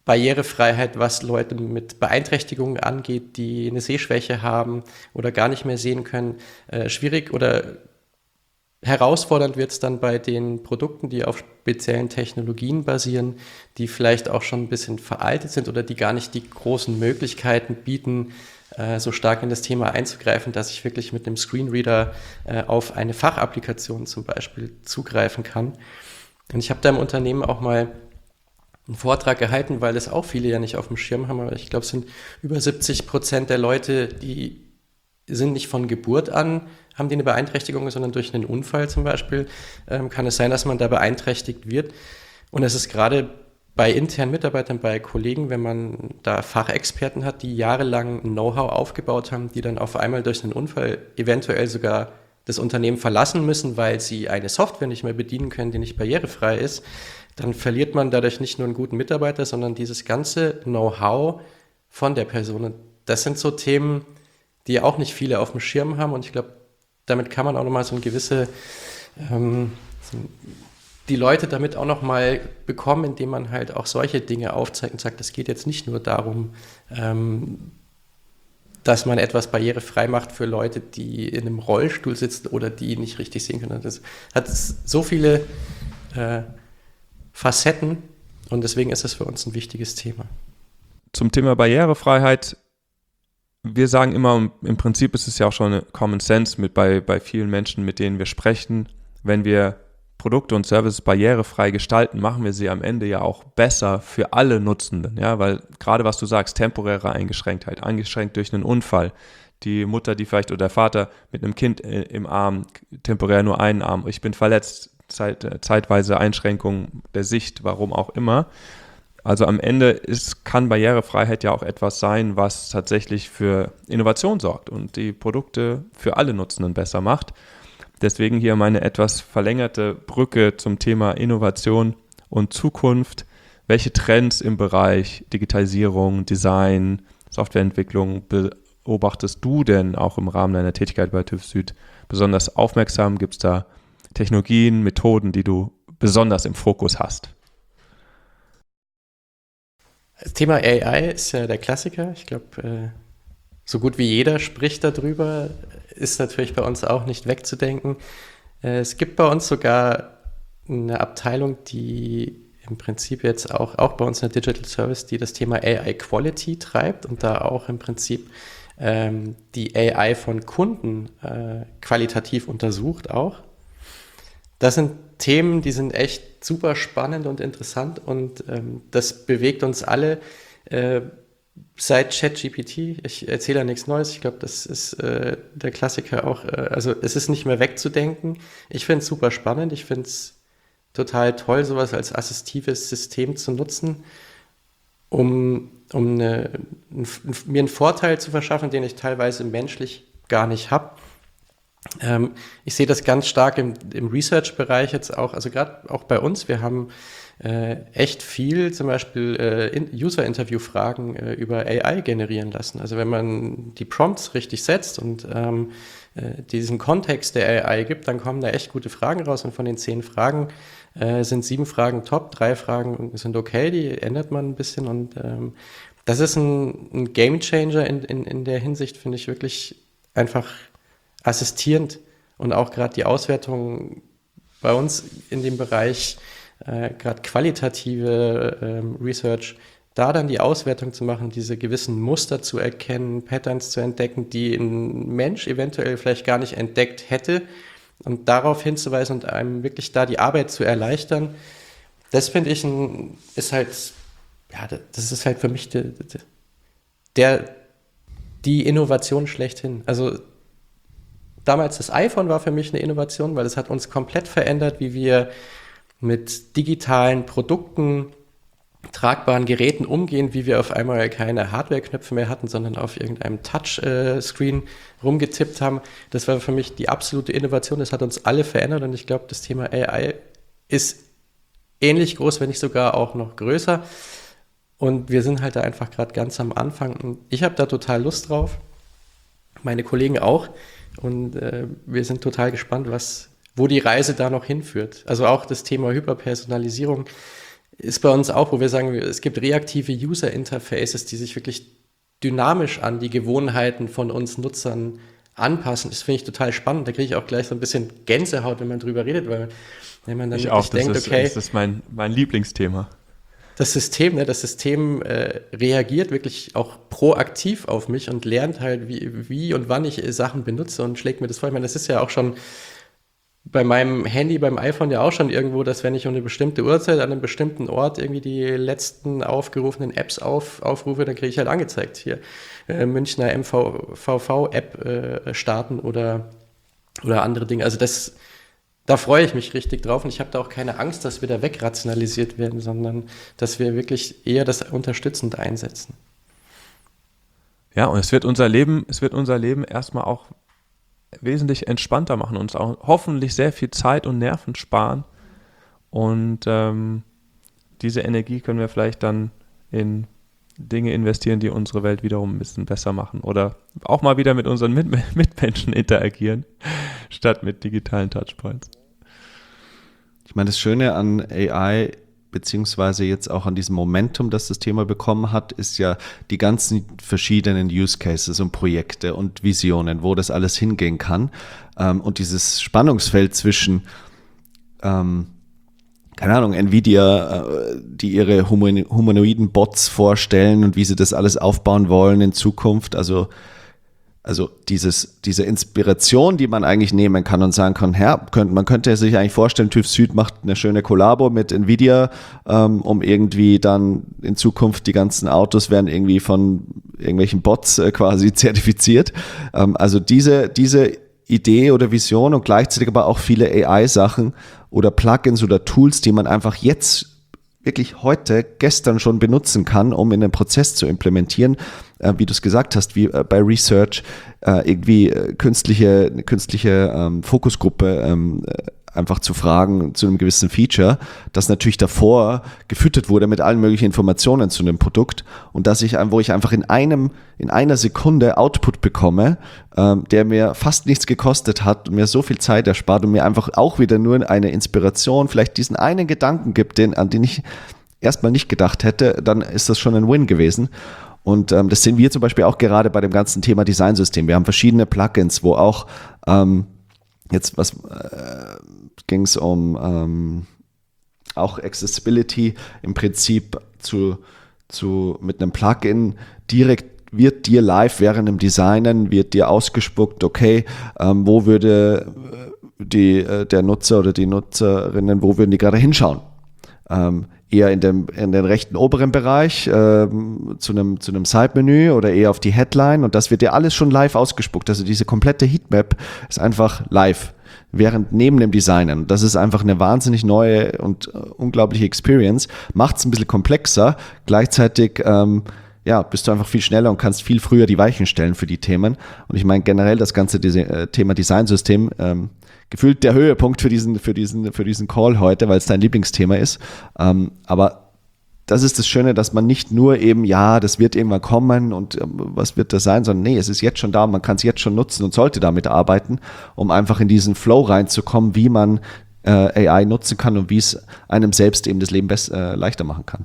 Barrierefreiheit, was Leute mit Beeinträchtigungen angeht, die eine Sehschwäche haben oder gar nicht mehr sehen können, äh, schwierig oder herausfordernd wird es dann bei den Produkten, die auf speziellen Technologien basieren, die vielleicht auch schon ein bisschen veraltet sind oder die gar nicht die großen Möglichkeiten bieten, äh, so stark in das Thema einzugreifen, dass ich wirklich mit einem Screenreader äh, auf eine Fachapplikation zum Beispiel zugreifen kann. Und ich habe da im Unternehmen auch mal einen Vortrag gehalten, weil das auch viele ja nicht auf dem Schirm haben, aber ich glaube, es sind über siebzig Prozent der Leute, die sind nicht von Geburt an, haben die eine Beeinträchtigung, sondern durch einen Unfall zum Beispiel ähm, kann es sein, dass man da beeinträchtigt wird. Und es ist gerade bei internen Mitarbeitern, bei Kollegen, wenn man da Fachexperten hat, die jahrelang Know-how aufgebaut haben, die dann auf einmal durch einen Unfall eventuell sogar das Unternehmen verlassen müssen, weil sie eine Software nicht mehr bedienen können, die nicht barrierefrei ist, dann verliert man dadurch nicht nur einen guten Mitarbeiter, sondern dieses ganze Know-how von der Person. Und das sind so Themen, die auch nicht viele auf dem Schirm haben. Und ich glaube, damit kann man auch nochmal so eine gewisse, ähm, so die Leute damit auch nochmal bekommen, indem man halt auch solche Dinge aufzeigt und sagt, es geht jetzt nicht nur darum, ähm, dass man etwas barrierefrei macht für Leute, die in einem Rollstuhl sitzen oder die nicht richtig sehen können. Das hat so viele äh, Facetten und deswegen ist es für uns ein wichtiges Thema. Zum Thema Barrierefreiheit, wir sagen immer, im Prinzip ist es ja auch schon eine Common Sense mit bei, bei vielen Menschen, mit denen wir sprechen, wenn wir Produkte und Services barrierefrei gestalten, machen wir sie am Ende ja auch besser für alle Nutzenden, ja, weil gerade was du sagst, temporäre Eingeschränktheit, eingeschränkt durch einen Unfall, die Mutter, die vielleicht oder der Vater mit einem Kind im Arm, temporär nur einen Arm, ich bin verletzt, Zeit, zeitweise Einschränkung der Sicht, warum auch immer. Also am Ende ist, kann Barrierefreiheit ja auch etwas sein, was tatsächlich für Innovation sorgt und die Produkte für alle Nutzenden besser macht. Deswegen hier meine etwas verlängerte Brücke zum Thema Innovation und Zukunft. Welche Trends im Bereich Digitalisierung, Design, Softwareentwicklung beobachtest du denn auch im Rahmen deiner Tätigkeit bei TÜV Süd besonders aufmerksam? Gibt es da Technologien, Methoden, die du besonders im Fokus hast? Das Thema A I ist ja der Klassiker. Ich glaube, äh, so gut wie jeder spricht darüber, ist natürlich bei uns auch nicht wegzudenken. Äh, es gibt bei uns sogar eine Abteilung, die im Prinzip jetzt auch, auch bei uns in der Digital Service, die das Thema A I Quality treibt und da auch im Prinzip ähm, die A I von Kunden äh, qualitativ untersucht auch. Das sind Themen, die sind echt super spannend und interessant und ähm, das bewegt uns alle äh, seit ChatGPT. Ich erzähle da nichts Neues. Ich glaube, das ist äh, der Klassiker auch. Äh, also es ist nicht mehr wegzudenken. Ich finde es super spannend. Ich finde es total toll, sowas als assistives System zu nutzen, um, um eine, ein, mir einen Vorteil zu verschaffen, den ich teilweise menschlich gar nicht habe. Ähm, ich sehe das ganz stark im, im Research-Bereich jetzt auch, also gerade auch bei uns, wir haben äh, echt viel zum Beispiel äh, in, User-Interview-Fragen äh, über A I generieren lassen. Also wenn man die Prompts richtig setzt und ähm, äh, diesen Kontext der A I gibt, dann kommen da echt gute Fragen raus und von den zehn Fragen äh, sind sieben Fragen top, drei Fragen sind okay, die ändert man ein bisschen und ähm, das ist ein, ein Game-Changer in, in, in der Hinsicht, finde ich wirklich einfach assistierend und auch gerade die Auswertung bei uns in dem Bereich, äh, gerade qualitative ähm, Research, da dann die Auswertung zu machen, diese gewissen Muster zu erkennen, Patterns zu entdecken, die ein Mensch eventuell vielleicht gar nicht entdeckt hätte und darauf hinzuweisen und einem wirklich da die Arbeit zu erleichtern, das finde ich ein, ist halt, ja, das ist halt für mich der, der die Innovation schlechthin. Also damals das iPhone war für mich eine Innovation, weil es hat uns komplett verändert, wie wir mit digitalen Produkten, tragbaren Geräten umgehen, wie wir auf einmal keine Hardware-Knöpfe mehr hatten, sondern auf irgendeinem Touchscreen rumgetippt haben. Das war für mich die absolute Innovation. Das hat uns alle verändert und ich glaube, das Thema A I ist ähnlich groß, wenn nicht sogar auch noch größer. Und wir sind halt da einfach gerade ganz am Anfang. Und ich habe da total Lust drauf. Meine Kollegen auch. Und äh, wir sind total gespannt, was, wo die Reise da noch hinführt. Also auch das Thema Hyperpersonalisierung. ist bei uns auch, wo wir sagen, es gibt reaktive User-Interfaces, die sich wirklich dynamisch an die Gewohnheiten von uns Nutzern anpassen. Das finde ich total spannend. Da kriege ich auch gleich so ein bisschen Gänsehaut, wenn man drüber redet, weil wenn man dann ich wirklich auch, das denkt, ist, okay, das ist mein, mein Lieblingsthema. Das System, ne, das System äh, reagiert wirklich auch proaktiv auf mich und lernt halt, wie, wie und wann ich äh, Sachen benutze und schlägt mir das vor. Ich meine, das ist ja auch schon bei meinem Handy, beim iPhone ja auch schon irgendwo, dass wenn ich um eine bestimmte Uhrzeit an einem bestimmten Ort irgendwie die letzten aufgerufenen Apps auf, aufrufe, dann kriege ich halt angezeigt hier äh, Münchner M V V-App äh, starten oder, oder andere Dinge. Also das Da freue ich mich richtig drauf und ich habe da auch keine Angst, dass wir da wegrationalisiert werden, sondern dass wir wirklich eher das unterstützend einsetzen. Ja, und es wird unser Leben, es wird unser Leben erstmal auch wesentlich entspannter machen, uns auch hoffentlich sehr viel Zeit und Nerven sparen. Und ähm, diese Energie können wir vielleicht dann in Dinge investieren, die unsere Welt wiederum ein bisschen besser machen oder auch mal wieder mit unseren Mit- Mitmenschen interagieren, statt mit digitalen Touchpoints. Ich meine, das Schöne an A I, beziehungsweise jetzt auch an diesem Momentum, das das Thema bekommen hat, ist ja die ganzen verschiedenen Use Cases und Projekte und Visionen, wo das alles hingehen kann. Und dieses Spannungsfeld zwischen ähm, keine Ahnung, Nvidia, die ihre humanoiden Bots vorstellen und wie sie das alles aufbauen wollen in Zukunft. Also, also dieses, diese Inspiration, die man eigentlich nehmen kann und sagen kann, ja, könnt, man könnte sich eigentlich vorstellen, TÜV Süd macht eine schöne Kollabo mit Nvidia, ähm, um irgendwie dann in Zukunft die ganzen Autos werden irgendwie von irgendwelchen Bots äh, quasi zertifiziert. Ähm, also diese, diese Idee oder Vision und gleichzeitig aber auch viele A I-Sachen oder Plugins oder Tools, die man einfach jetzt wirklich heute, gestern schon benutzen kann, um in den Prozess zu implementieren, äh, wie du es gesagt hast, wie äh, bei Research äh, irgendwie äh, künstliche, eine künstliche ähm, Fokusgruppe ähm, einfach zu fragen zu einem gewissen Feature, das natürlich davor gefüttert wurde mit allen möglichen Informationen zu einem Produkt und dass ich, wo ich einfach in einem, in einer Sekunde Output bekomme, ähm, der mir fast nichts gekostet hat und mir so viel Zeit erspart und mir einfach auch wieder nur eine Inspiration, vielleicht diesen einen Gedanken gibt, den, an den ich erstmal nicht gedacht hätte, dann ist das schon ein Win gewesen. Und ähm, das sehen wir zum Beispiel auch gerade bei dem ganzen Thema Designsystem. Wir haben verschiedene Plugins, wo auch ähm, jetzt was äh, ging es um ähm, auch Accessibility im Prinzip zu, zu mit einem Plugin direkt wird dir live während dem Designen, wird dir ausgespuckt, okay, ähm, wo würde die, äh, der Nutzer oder die Nutzerinnen, wo würden die gerade hinschauen? Ähm, eher in dem in den rechten oberen Bereich ähm, zu einem zu einem Side-Menü oder eher auf die Headline und das wird dir alles schon live ausgespuckt. Also diese komplette Heatmap ist einfach live, während neben dem Designen. Das ist einfach eine wahnsinnig neue und uh, unglaubliche Experience. Macht es ein bisschen komplexer, gleichzeitig ähm, ja, bist du einfach viel schneller und kannst viel früher die Weichen stellen für die Themen. Und ich meine generell das ganze Dese- Thema Designsystem, ähm, gefühlt der Höhepunkt für diesen, für diesen, für diesen Call heute, weil es dein Lieblingsthema ist. Ähm, aber das ist das Schöne, dass man nicht nur eben, ja, das wird irgendwann kommen und ähm, was wird das sein, sondern nee, es ist jetzt schon da, man kann es jetzt schon nutzen und sollte damit arbeiten, um einfach in diesen Flow reinzukommen, wie man äh, A I nutzen kann und wie es einem selbst eben das Leben best, äh, leichter machen kann.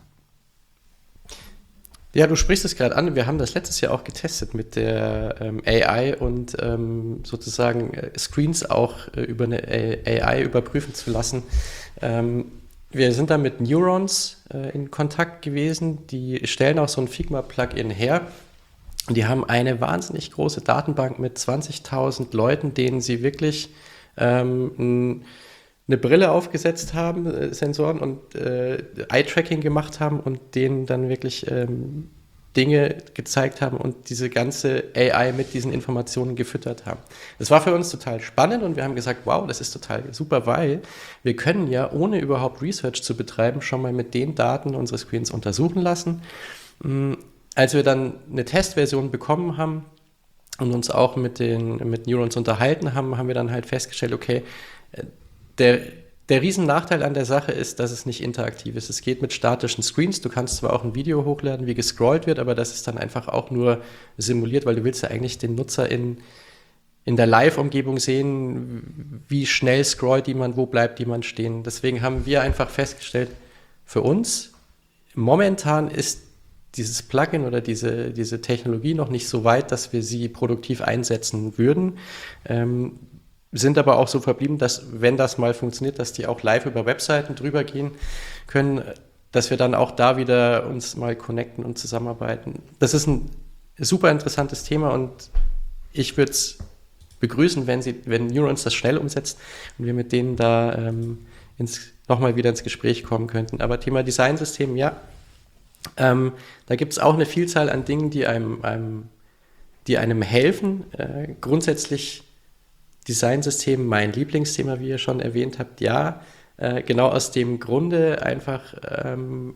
Ja, du sprichst es gerade an. Wir haben das letztes Jahr auch getestet mit der ähm, A I und ähm, sozusagen äh, Screens auch äh, über eine A I überprüfen zu lassen. Ähm, wir sind da mit Neurons äh, in Kontakt gewesen. Die stellen auch so ein Figma-Plugin her. Und die haben eine wahnsinnig große Datenbank mit zwanzigtausend Leuten, denen sie wirklich ähm, ein eine Brille aufgesetzt haben, äh, Sensoren und äh, Eye-Tracking gemacht haben und denen dann wirklich ähm, Dinge gezeigt haben und diese ganze A I mit diesen Informationen gefüttert haben. Das war für uns total spannend und wir haben gesagt, wow, das ist total super, weil wir können ja, ohne überhaupt Research zu betreiben, schon mal mit den Daten unsere Screens untersuchen lassen. Ähm, als wir dann eine Testversion bekommen haben und uns auch mit den mit Neurons unterhalten haben, haben wir dann halt festgestellt, okay, äh, Der, der Riesennachteil an der Sache ist, dass es nicht interaktiv ist. Es geht mit statischen Screens. Du kannst zwar auch ein Video hochladen, wie gescrollt wird, aber das ist dann einfach auch nur simuliert, weil du willst ja eigentlich den Nutzer in, in der Live-Umgebung sehen, wie schnell scrollt jemand, wo bleibt jemand stehen. Deswegen haben wir einfach festgestellt, für uns, momentan ist dieses Plugin oder diese, diese Technologie noch nicht so weit, dass wir sie produktiv einsetzen würden. Ähm, sind aber auch so verblieben, dass, wenn das mal funktioniert, dass die auch live über Webseiten drüber gehen können, dass wir dann auch da wieder uns mal connecten und zusammenarbeiten. Das ist ein super interessantes Thema und ich würde es begrüßen, wenn, sie, wenn Neurons das schnell umsetzt und wir mit denen da ähm, ins, nochmal wieder ins Gespräch kommen könnten. Aber Thema Designsystem, ja, ähm, da gibt es auch eine Vielzahl an Dingen, die einem, einem, die einem helfen. Äh, grundsätzlich Designsystem, mein Lieblingsthema, wie ihr schon erwähnt habt, ja, äh, genau aus dem Grunde einfach, ähm,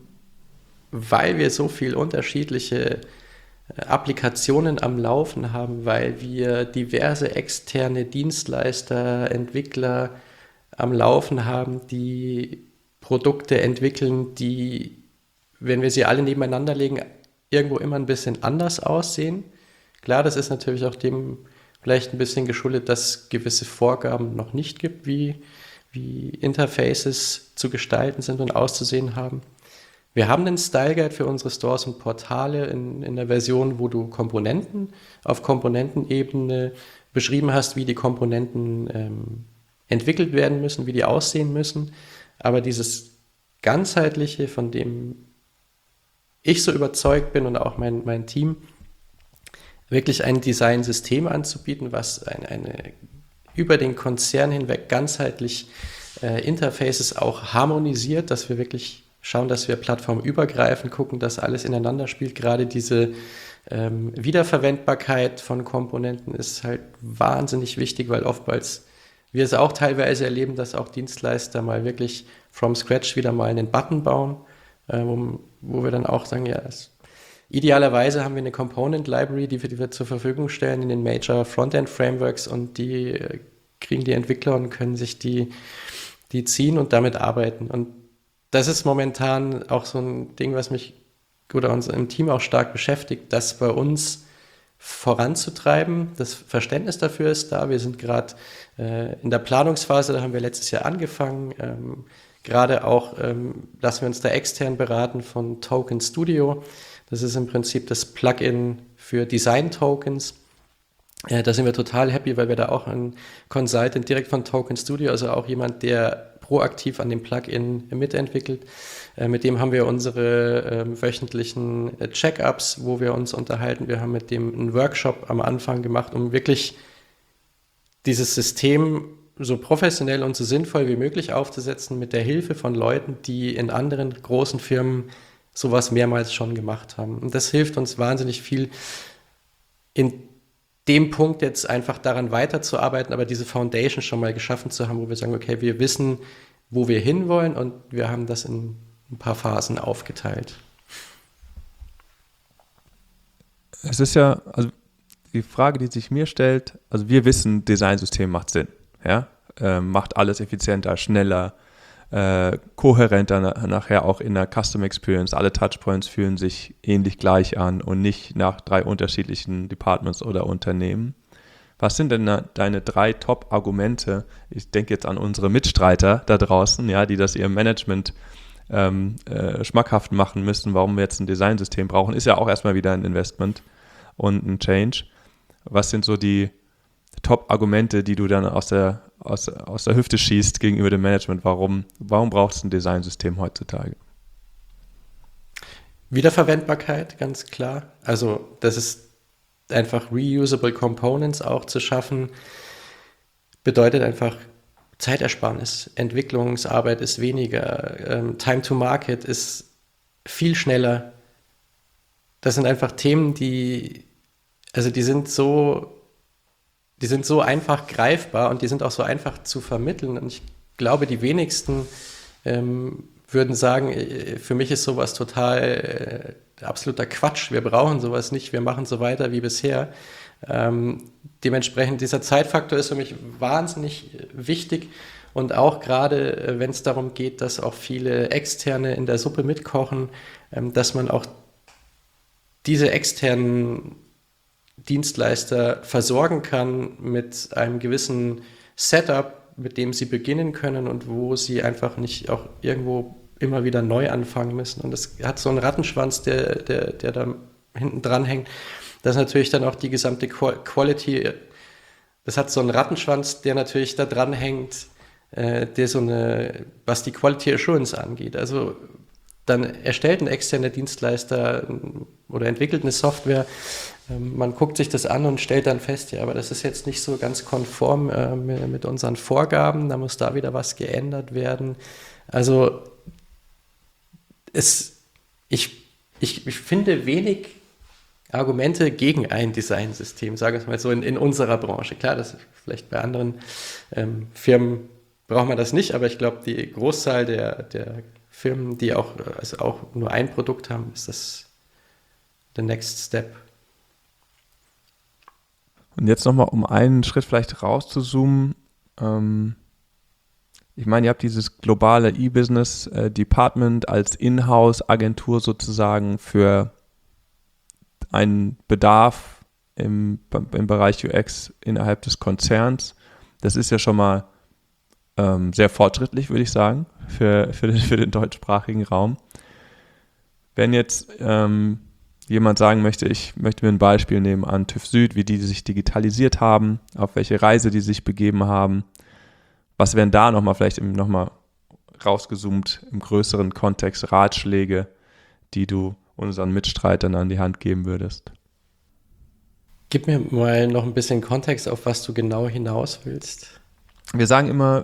weil wir so viel unterschiedliche äh, Applikationen am Laufen haben, weil wir diverse externe Dienstleister, Entwickler am Laufen haben, die Produkte entwickeln, die, wenn wir sie alle nebeneinander legen, irgendwo immer ein bisschen anders aussehen. Klar, das ist natürlich auch dem vielleicht ein bisschen geschuldet, dass es gewisse Vorgaben noch nicht gibt, wie, wie Interfaces zu gestalten sind und auszusehen haben. Wir haben einen Style Guide für unsere Stores und Portale in, in der Version, wo du Komponenten auf Komponentenebene beschrieben hast, wie die Komponenten ähm, entwickelt werden müssen, wie die aussehen müssen. Aber dieses Ganzheitliche, von dem ich so überzeugt bin und auch mein, mein Team, wirklich ein Designsystem anzubieten, was eine, eine über den Konzern hinweg ganzheitlich äh, Interfaces auch harmonisiert, dass wir wirklich schauen, dass wir plattformübergreifend gucken, dass alles ineinander spielt. Gerade diese ähm, Wiederverwendbarkeit von Komponenten ist halt wahnsinnig wichtig, weil oftmals wir es auch teilweise erleben, dass auch Dienstleister mal wirklich from scratch wieder mal einen Button bauen, äh, wo, wo wir dann auch sagen, ja, es idealerweise haben wir eine Component Library, die wir, die wir zur Verfügung stellen in den Major Frontend Frameworks und die äh, kriegen die Entwickler und können sich die, die ziehen und damit arbeiten. Und das ist momentan auch so ein Ding, was mich oder uns im Team auch stark beschäftigt, das bei uns voranzutreiben. Das Verständnis dafür ist da. Wir sind gerade äh, in der Planungsphase, da haben wir letztes Jahr angefangen. Ähm, gerade auch ähm, lassen wir uns da extern beraten von Token Studio. Das ist im Prinzip das Plugin für Design-Tokens. Äh, da sind wir total happy, weil wir da auch einen Consultant direkt von Token Studio, also auch jemand, der proaktiv an dem Plugin mitentwickelt. Äh, mit dem haben wir unsere äh, wöchentlichen äh, Check-ups, wo wir uns unterhalten. Wir haben mit dem einen Workshop am Anfang gemacht, um wirklich dieses System so professionell und so sinnvoll wie möglich aufzusetzen, mit der Hilfe von Leuten, die in anderen großen Firmen sowas mehrmals schon gemacht haben. Und das hilft uns wahnsinnig viel, in dem Punkt jetzt einfach daran weiterzuarbeiten, aber diese Foundation schon mal geschaffen zu haben, wo wir sagen, okay, wir wissen, wo wir hinwollen und wir haben das in ein paar Phasen aufgeteilt. Es ist ja, also die Frage, die sich mir stellt, also wir wissen, Designsystem macht Sinn, ja, äh, macht alles effizienter, schneller, Äh, kohärenter na- nachher auch in der Custom Experience. Alle Touchpoints fühlen sich ähnlich gleich an und nicht nach drei unterschiedlichen Departments oder Unternehmen. Was sind denn na, deine drei Top-Argumente? Ich denke jetzt an unsere Mitstreiter da draußen, ja, die das ihrem Management ähm, äh, schmackhaft machen müssen, warum wir jetzt ein Designsystem brauchen. Ist ja auch erstmal wieder ein Investment und ein Change. Was sind so die Top-Argumente, die du dann aus der, aus, aus der Hüfte schießt gegenüber dem Management? Warum, warum braucht es ein Designsystem heutzutage? Wiederverwendbarkeit, ganz klar. Also das ist einfach reusable Components auch zu schaffen, bedeutet einfach Zeitersparnis. Entwicklungsarbeit ist weniger, ähm, Time to Market ist viel schneller. Das sind einfach Themen, die, also die sind so Die sind so einfach greifbar und die sind auch so einfach zu vermitteln. Und ich glaube, die wenigsten ähm, würden sagen, äh, für mich ist sowas total äh, absoluter Quatsch. Wir brauchen sowas nicht, wir machen so weiter wie bisher. Ähm, dementsprechend, dieser Zeitfaktor ist für mich wahnsinnig wichtig. Und auch gerade, äh, wenn es darum geht, dass auch viele Externe in der Suppe mitkochen, ähm, dass man auch diese externen Dienstleister versorgen kann mit einem gewissen Setup, mit dem sie beginnen können und wo sie einfach nicht auch irgendwo immer wieder neu anfangen müssen. Und es hat so einen Rattenschwanz, der, der, der da hinten dran hängt. Das ist natürlich dann auch die gesamte Quality, das hat so einen Rattenschwanz, der natürlich da dran hängt, äh, der so eine, was die Quality Assurance angeht. Also dann erstellt ein externer Dienstleister oder entwickelt eine Software, ähm, man guckt sich das an und stellt dann fest, ja, aber das ist jetzt nicht so ganz konform äh, mit, mit unseren Vorgaben, da muss da wieder was geändert werden. Also es, ich, ich, ich finde wenig Argumente gegen ein Designsystem, sagen wir es mal so, in, in unserer Branche. Klar, das ist vielleicht bei anderen ähm, Firmen braucht man das nicht, aber ich glaube, die Großzahl der, der Firmen, die auch, also auch nur ein Produkt haben, ist das the next step. Und jetzt nochmal, um einen Schritt vielleicht rauszuzoomen, ähm, ich meine, ihr habt dieses globale E-Business-Department als Inhouse-Agentur sozusagen für einen Bedarf im, im Bereich U X innerhalb des Konzerns. Das ist ja schon mal ähm, sehr fortschrittlich, würde ich sagen, für, für, den, für den deutschsprachigen Raum. Wenn jetzt ähm, jemand sagen möchte, ich möchte mir ein Beispiel nehmen an TÜV Süd, wie die sich digitalisiert haben, auf welche Reise die sich begeben haben, was wären da nochmal vielleicht im, nochmal rausgezoomt im größeren Kontext Ratschläge, die du unseren Mitstreitern an die Hand geben würdest? Gib mir mal noch ein bisschen Kontext, auf was du genau hinaus willst. Wir sagen immer,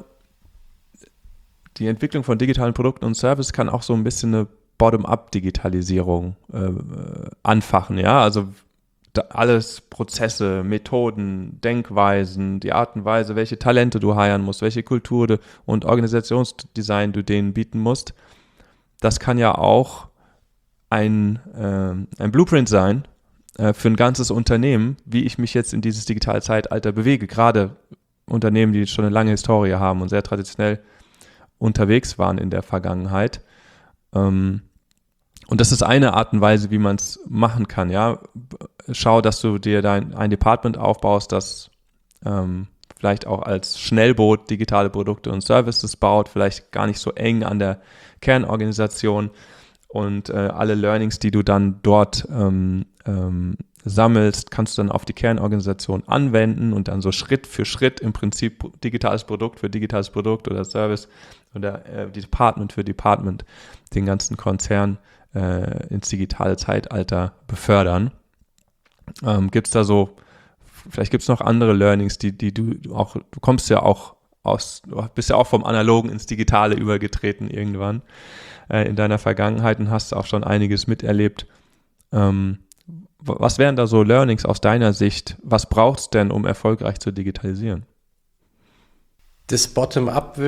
die Entwicklung von digitalen Produkten und Services kann auch so ein bisschen eine Bottom-up-Digitalisierung äh, anfachen, ja, also alles Prozesse, Methoden, Denkweisen, die Art und Weise, welche Talente du hiren musst, welche Kultur und Organisationsdesign du denen bieten musst, das kann ja auch ein, äh, ein Blueprint sein äh, für ein ganzes Unternehmen, wie ich mich jetzt in dieses digitale Zeitalter bewege, gerade Unternehmen, die schon eine lange Historie haben und sehr traditionell unterwegs waren in der Vergangenheit. Ähm, Und das ist eine Art und Weise, wie man es machen kann, ja. Schau, dass du dir dein ein Department aufbaust, das ähm, vielleicht auch als Schnellboot digitale Produkte und Services baut, vielleicht gar nicht so eng an der Kernorganisation und äh, alle Learnings, die du dann dort ähm, ähm, sammelst, kannst du dann auf die Kernorganisation anwenden und dann so Schritt für Schritt im Prinzip digitales Produkt für digitales Produkt oder Service oder äh, Department für Department den ganzen Konzern ins digitale Zeitalter befördern. Ähm, gibt es da so, vielleicht gibt es noch andere Learnings, die, die du auch, du kommst ja auch aus, du bist ja auch vom Analogen ins Digitale übergetreten irgendwann äh, in deiner Vergangenheit und hast auch schon einiges miterlebt. Ähm, was wären da so Learnings aus deiner Sicht? Was braucht es denn, um erfolgreich zu digitalisieren? Das Bottom-up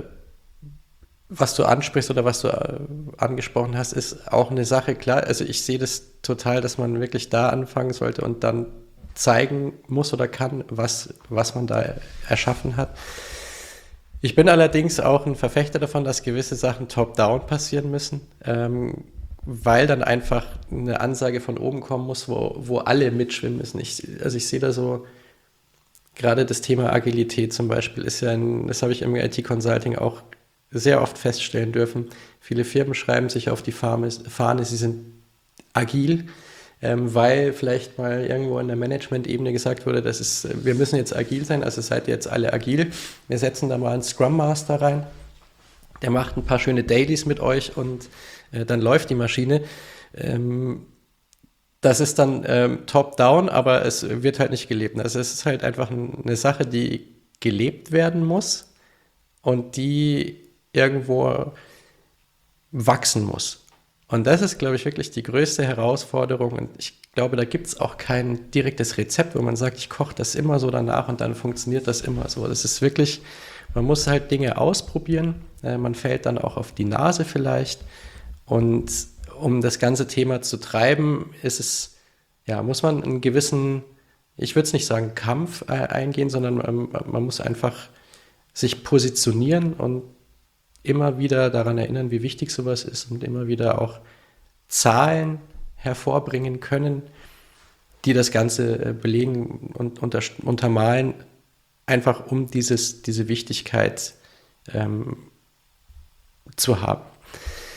was du ansprichst oder was du äh, angesprochen hast, ist auch eine Sache, klar, also ich sehe das total, dass man wirklich da anfangen sollte und dann zeigen muss oder kann, was, was man da erschaffen hat. Ich bin allerdings auch ein Verfechter davon, dass gewisse Sachen top-down passieren müssen, ähm, weil dann einfach eine Ansage von oben kommen muss, wo, wo alle mitschwimmen müssen. Ich, also ich sehe da so, gerade das Thema Agilität zum Beispiel ist ja, ein, das habe ich im I T-Consulting auch sehr oft feststellen dürfen. Viele Firmen schreiben sich auf die Fahne, Fahne sie sind agil, ähm, weil vielleicht mal irgendwo in der Management-Ebene gesagt wurde, das ist, wir müssen jetzt agil sein, also seid ihr jetzt alle agil. Wir setzen da mal einen Scrum Master rein, der macht ein paar schöne Dailies mit euch und äh, dann läuft die Maschine. Ähm, das ist dann ähm, top-down, aber es wird halt nicht gelebt. Also es ist halt einfach eine Sache, die gelebt werden muss und die irgendwo wachsen muss. Und das ist, glaube ich, wirklich die größte Herausforderung. Und ich glaube, da gibt es auch kein direktes Rezept, wo man sagt, ich koche das immer so danach und dann funktioniert das immer so. Das ist wirklich, man muss halt Dinge ausprobieren. Äh, man fällt dann auch auf die Nase vielleicht. Und um das ganze Thema zu treiben, ist es, ja, muss man einen gewissen, ich würde es nicht sagen Kampf äh, eingehen, sondern ähm, man muss einfach sich positionieren und immer wieder daran erinnern, wie wichtig sowas ist und immer wieder auch Zahlen hervorbringen können, die das Ganze belegen und unter, untermalen, einfach um dieses, diese Wichtigkeit ähm, zu haben.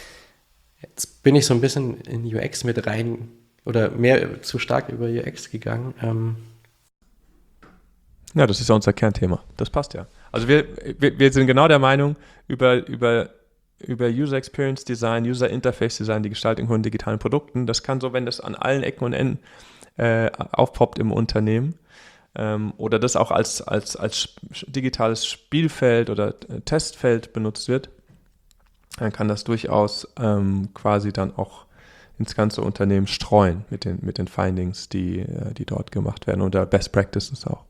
Jetzt bin ich so ein bisschen in U X mit rein oder mehr zu stark über U X gegangen. Ähm, Ja, das ist ja unser Kernthema. Das passt ja. Also wir, wir, wir sind genau der Meinung, über, über, über User Experience Design, User Interface Design, die Gestaltung von digitalen Produkten, das kann so, wenn das an allen Ecken und Enden äh, aufpoppt im Unternehmen ähm, oder das auch als, als, als digitales Spielfeld oder Testfeld benutzt wird, dann kann das durchaus ähm, quasi dann auch ins ganze Unternehmen streuen mit den, mit den Findings, die, die dort gemacht werden oder Best Practices auch.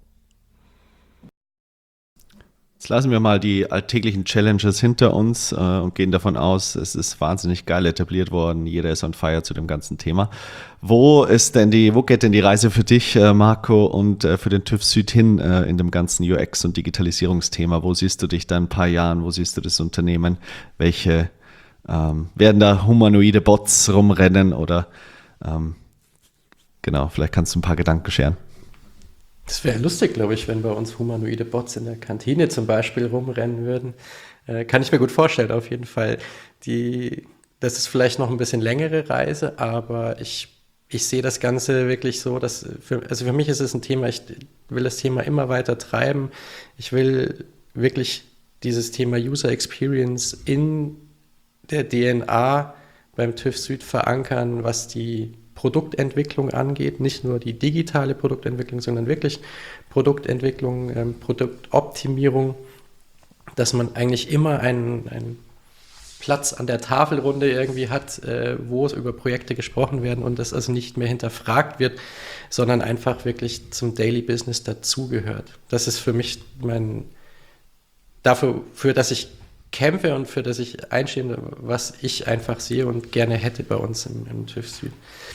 Jetzt lassen wir mal die alltäglichen Challenges hinter uns äh, und gehen davon aus, es ist wahnsinnig geil etabliert worden. Jeder ist on fire zu dem ganzen Thema. Wo ist denn die, wo geht denn die Reise für dich, äh, Marco, und äh, für den TÜV Süd hin äh, in dem ganzen U X- und Digitalisierungsthema? Wo siehst du dich da in ein paar Jahren? Wo siehst du das Unternehmen? Welche ähm, werden da humanoide Bots rumrennen oder ähm, genau, vielleicht kannst du ein paar Gedanken scheren. Das wäre lustig, glaube ich, wenn bei uns humanoide Bots in der Kantine zum Beispiel rumrennen würden. Äh, kann ich mir gut vorstellen, auf jeden Fall. Die, das ist vielleicht noch ein bisschen längere Reise, aber ich, ich sehe das Ganze wirklich so, dass für, also für mich ist es ein Thema, ich will das Thema immer weiter treiben. Ich will wirklich dieses Thema User Experience in der D N A beim TÜV Süd verankern, was die Produktentwicklung angeht, nicht nur die digitale Produktentwicklung, sondern wirklich Produktentwicklung, ähm, Produktoptimierung, dass man eigentlich immer einen, einen Platz an der Tafelrunde irgendwie hat, äh, wo es über Projekte gesprochen werden und das also nicht mehr hinterfragt wird, sondern einfach wirklich zum Daily Business dazugehört. Das ist für mich mein, dafür, für das ich kämpfe und für das ich einstehe, was ich einfach sehe und gerne hätte bei uns im, im TÜV Süd.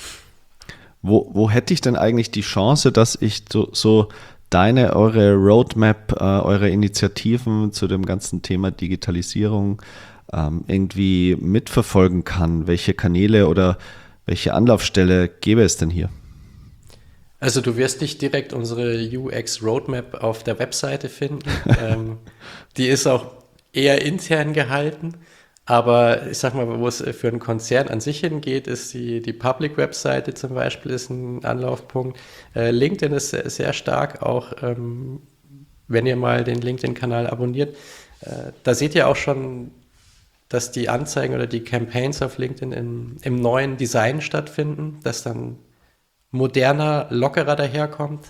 Wo, wo hätte ich denn eigentlich die Chance, dass ich so, so deine, eure Roadmap, äh, eure Initiativen zu dem ganzen Thema Digitalisierung ähm, irgendwie mitverfolgen kann? Welche Kanäle oder welche Anlaufstelle gäbe es denn hier? Also du wirst nicht direkt unsere U X Roadmap auf der Webseite finden. ähm, die ist auch eher intern gehalten. Aber ich sag mal, wo es für einen Konzern an sich hingeht, ist die, die Public-Webseite zum Beispiel ist ein Anlaufpunkt. Äh, LinkedIn ist sehr, sehr stark, auch ähm, wenn ihr mal den LinkedIn-Kanal abonniert. Äh, da seht ihr auch schon, dass die Anzeigen oder die Campaigns auf LinkedIn in, im neuen Design stattfinden, das dann moderner, lockerer daherkommt.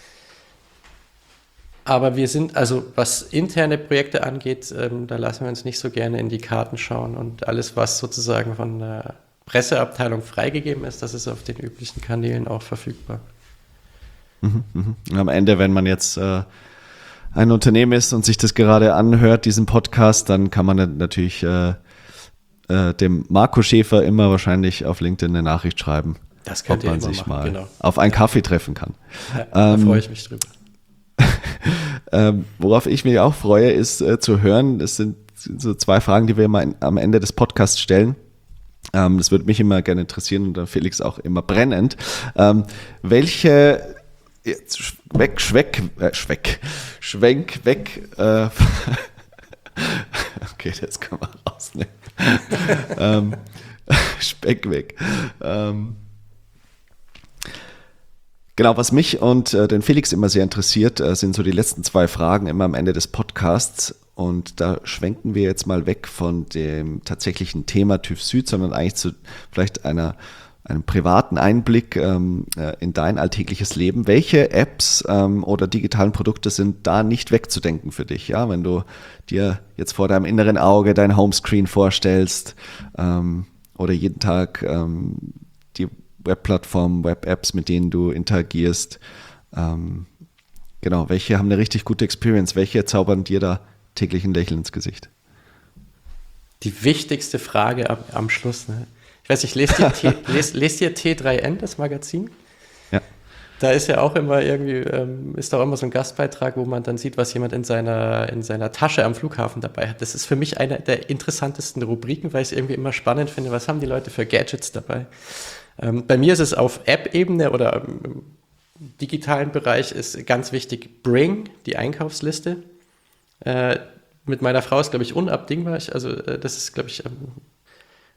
Aber wir sind, also was interne Projekte angeht, ähm, da lassen wir uns nicht so gerne in die Karten schauen und alles, was sozusagen von der Presseabteilung freigegeben ist, das ist auf den üblichen Kanälen auch verfügbar. Mhm, mhm. Am Ende, wenn man jetzt äh, ein Unternehmen ist und sich das gerade anhört, diesen Podcast, dann kann man natürlich äh, äh, dem Marco Schäfer immer wahrscheinlich auf LinkedIn eine Nachricht schreiben, Das könnt ob ihr man immer sich machen, mal genau. auf einen Kaffee treffen kann. Ja, da Ähm, freue ich mich drüber. Ähm, worauf ich mich auch freue, ist äh, zu hören, das sind so zwei Fragen, die wir immer in, am Ende des Podcasts stellen. Ähm, das würde mich immer gerne interessieren und dann Felix auch immer brennend. Ähm, welche, jetzt weg, schweck, äh, schweck, schwenk weg, äh, okay, das kann man rausnehmen. ähm, Speck weg. Ähm, Genau, was mich und äh, den Felix immer sehr interessiert, äh, sind so die letzten zwei Fragen immer am Ende des Podcasts. Und da schwenken wir jetzt mal weg von dem tatsächlichen Thema TÜV Süd, sondern eigentlich zu vielleicht einer, einem privaten Einblick ähm, äh, in dein alltägliches Leben. Welche Apps ähm, oder digitalen Produkte sind da nicht wegzudenken für dich? Ja, wenn du dir jetzt vor deinem inneren Auge dein Homescreen vorstellst ähm, oder jeden Tag ähm, die Webplattformen, Web-Apps, mit denen du interagierst. Ähm, genau, welche haben eine richtig gute Experience? Welche zaubern dir da täglich ein Lächeln ins Gesicht? Die wichtigste Frage am, am Schluss. Ne? Ich weiß nicht, lest ihr, T, lest, lest ihr T drei N, das Magazin? Ja. Da ist ja auch immer irgendwie, ähm, ist auch immer so ein Gastbeitrag, wo man dann sieht, was jemand in seiner, in seiner Tasche am Flughafen dabei hat. Das ist für mich eine der interessantesten Rubriken, weil ich es irgendwie immer spannend finde. Was haben die Leute für Gadgets dabei? Ähm, bei mir ist es auf App-Ebene oder im digitalen Bereich ist ganz wichtig Bring, die Einkaufsliste. Äh, mit meiner Frau ist, glaube ich, unabdingbar. Ich, also äh, das ist, glaube ich, ähm,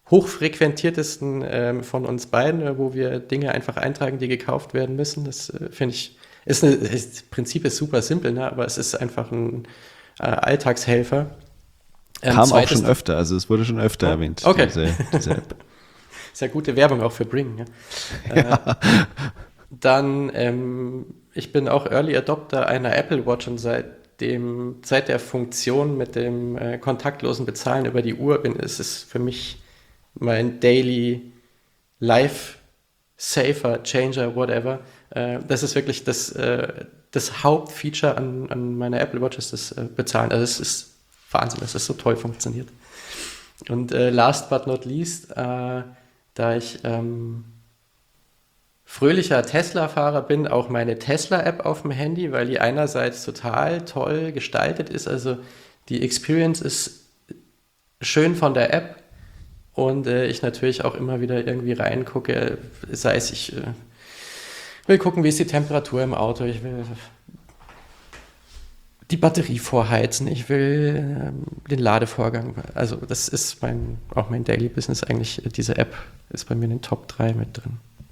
hochfrequentiertesten ähm, von uns beiden, wo wir Dinge einfach eintragen, die gekauft werden müssen. Das äh, finde ich, ist eine, das Prinzip ist super simpel, ne? Aber es ist einfach ein äh, Alltagshelfer. Ähm, Kam auch schon öfter, also es wurde schon öfter oh, erwähnt, okay. diese, diese App. Ist ja gute Werbung auch für Bring. Ja? Ja. Äh, dann, ähm, ich bin auch Early Adopter einer Apple Watch und seit, dem, seit der Funktion mit dem äh, kontaktlosen Bezahlen über die Uhr bin, ist es für mich mein Daily Life Safer, Changer, whatever. Äh, das ist wirklich das, äh, das Hauptfeature an, an meiner Apple Watch, ist das äh, Bezahlen. Also es ist Wahnsinn, dass es so toll funktioniert. Und äh, last but not least, äh, da ich ähm, fröhlicher Tesla-Fahrer bin, auch meine Tesla-App auf dem Handy, weil die einerseits total toll gestaltet ist. Also die Experience ist schön von der App. Und äh, ich natürlich auch immer wieder irgendwie reingucke, sei es, ich äh, will gucken, wie ist die Temperatur im Auto, ich will die Batterie vorheizen, ich will ähm, den Ladevorgang. Also das ist mein, auch mein Daily Business eigentlich. Diese App ist bei mir in den Top drei mit drin.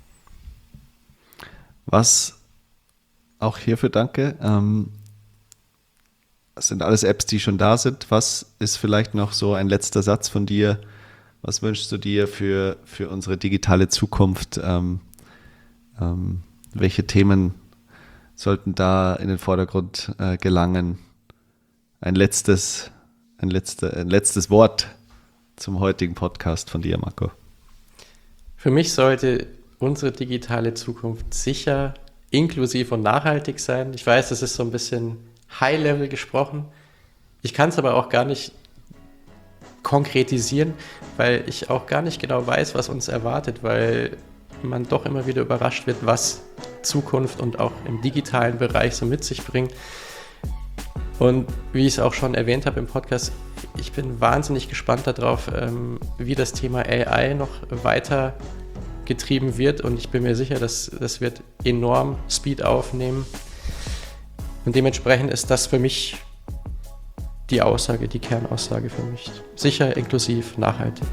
Was auch hierfür danke. Ähm, das sind alles Apps, die schon da sind. Was ist vielleicht noch so ein letzter Satz von dir? Was wünschst du dir für, für unsere digitale Zukunft? Ähm, ähm, welche Themen sollten da in den Vordergrund äh, gelangen? Ein letztes, ein, letzte, ein letztes Wort zum heutigen Podcast von dir, Marco. Für mich sollte unsere digitale Zukunft sicher, inklusiv und nachhaltig sein. Ich weiß, das ist so ein bisschen High-Level gesprochen. Ich kann es aber auch gar nicht konkretisieren, weil ich auch gar nicht genau weiß, was uns erwartet, weil man doch immer wieder überrascht wird, was Zukunft und auch im digitalen Bereich so mit sich bringt. Und wie ich es auch schon erwähnt habe im Podcast, ich bin wahnsinnig gespannt darauf, wie das Thema A I noch weiter getrieben wird, und ich bin mir sicher, dass das wird enorm Speed aufnehmen. Und dementsprechend ist das für mich die Aussage, die Kernaussage für mich. Sicher, inklusiv, nachhaltig.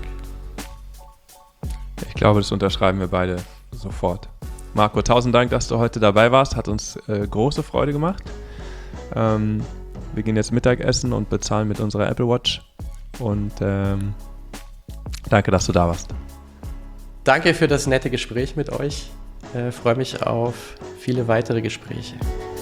Ich glaube, das unterschreiben wir beide sofort. Marco, tausend Dank, dass du heute dabei warst. Hat uns äh, große Freude gemacht. Ähm, wir gehen jetzt Mittagessen und bezahlen mit unserer Apple Watch. Und ähm, danke, dass du da warst. Danke für das nette Gespräch mit euch. Äh, freue mich auf viele weitere Gespräche.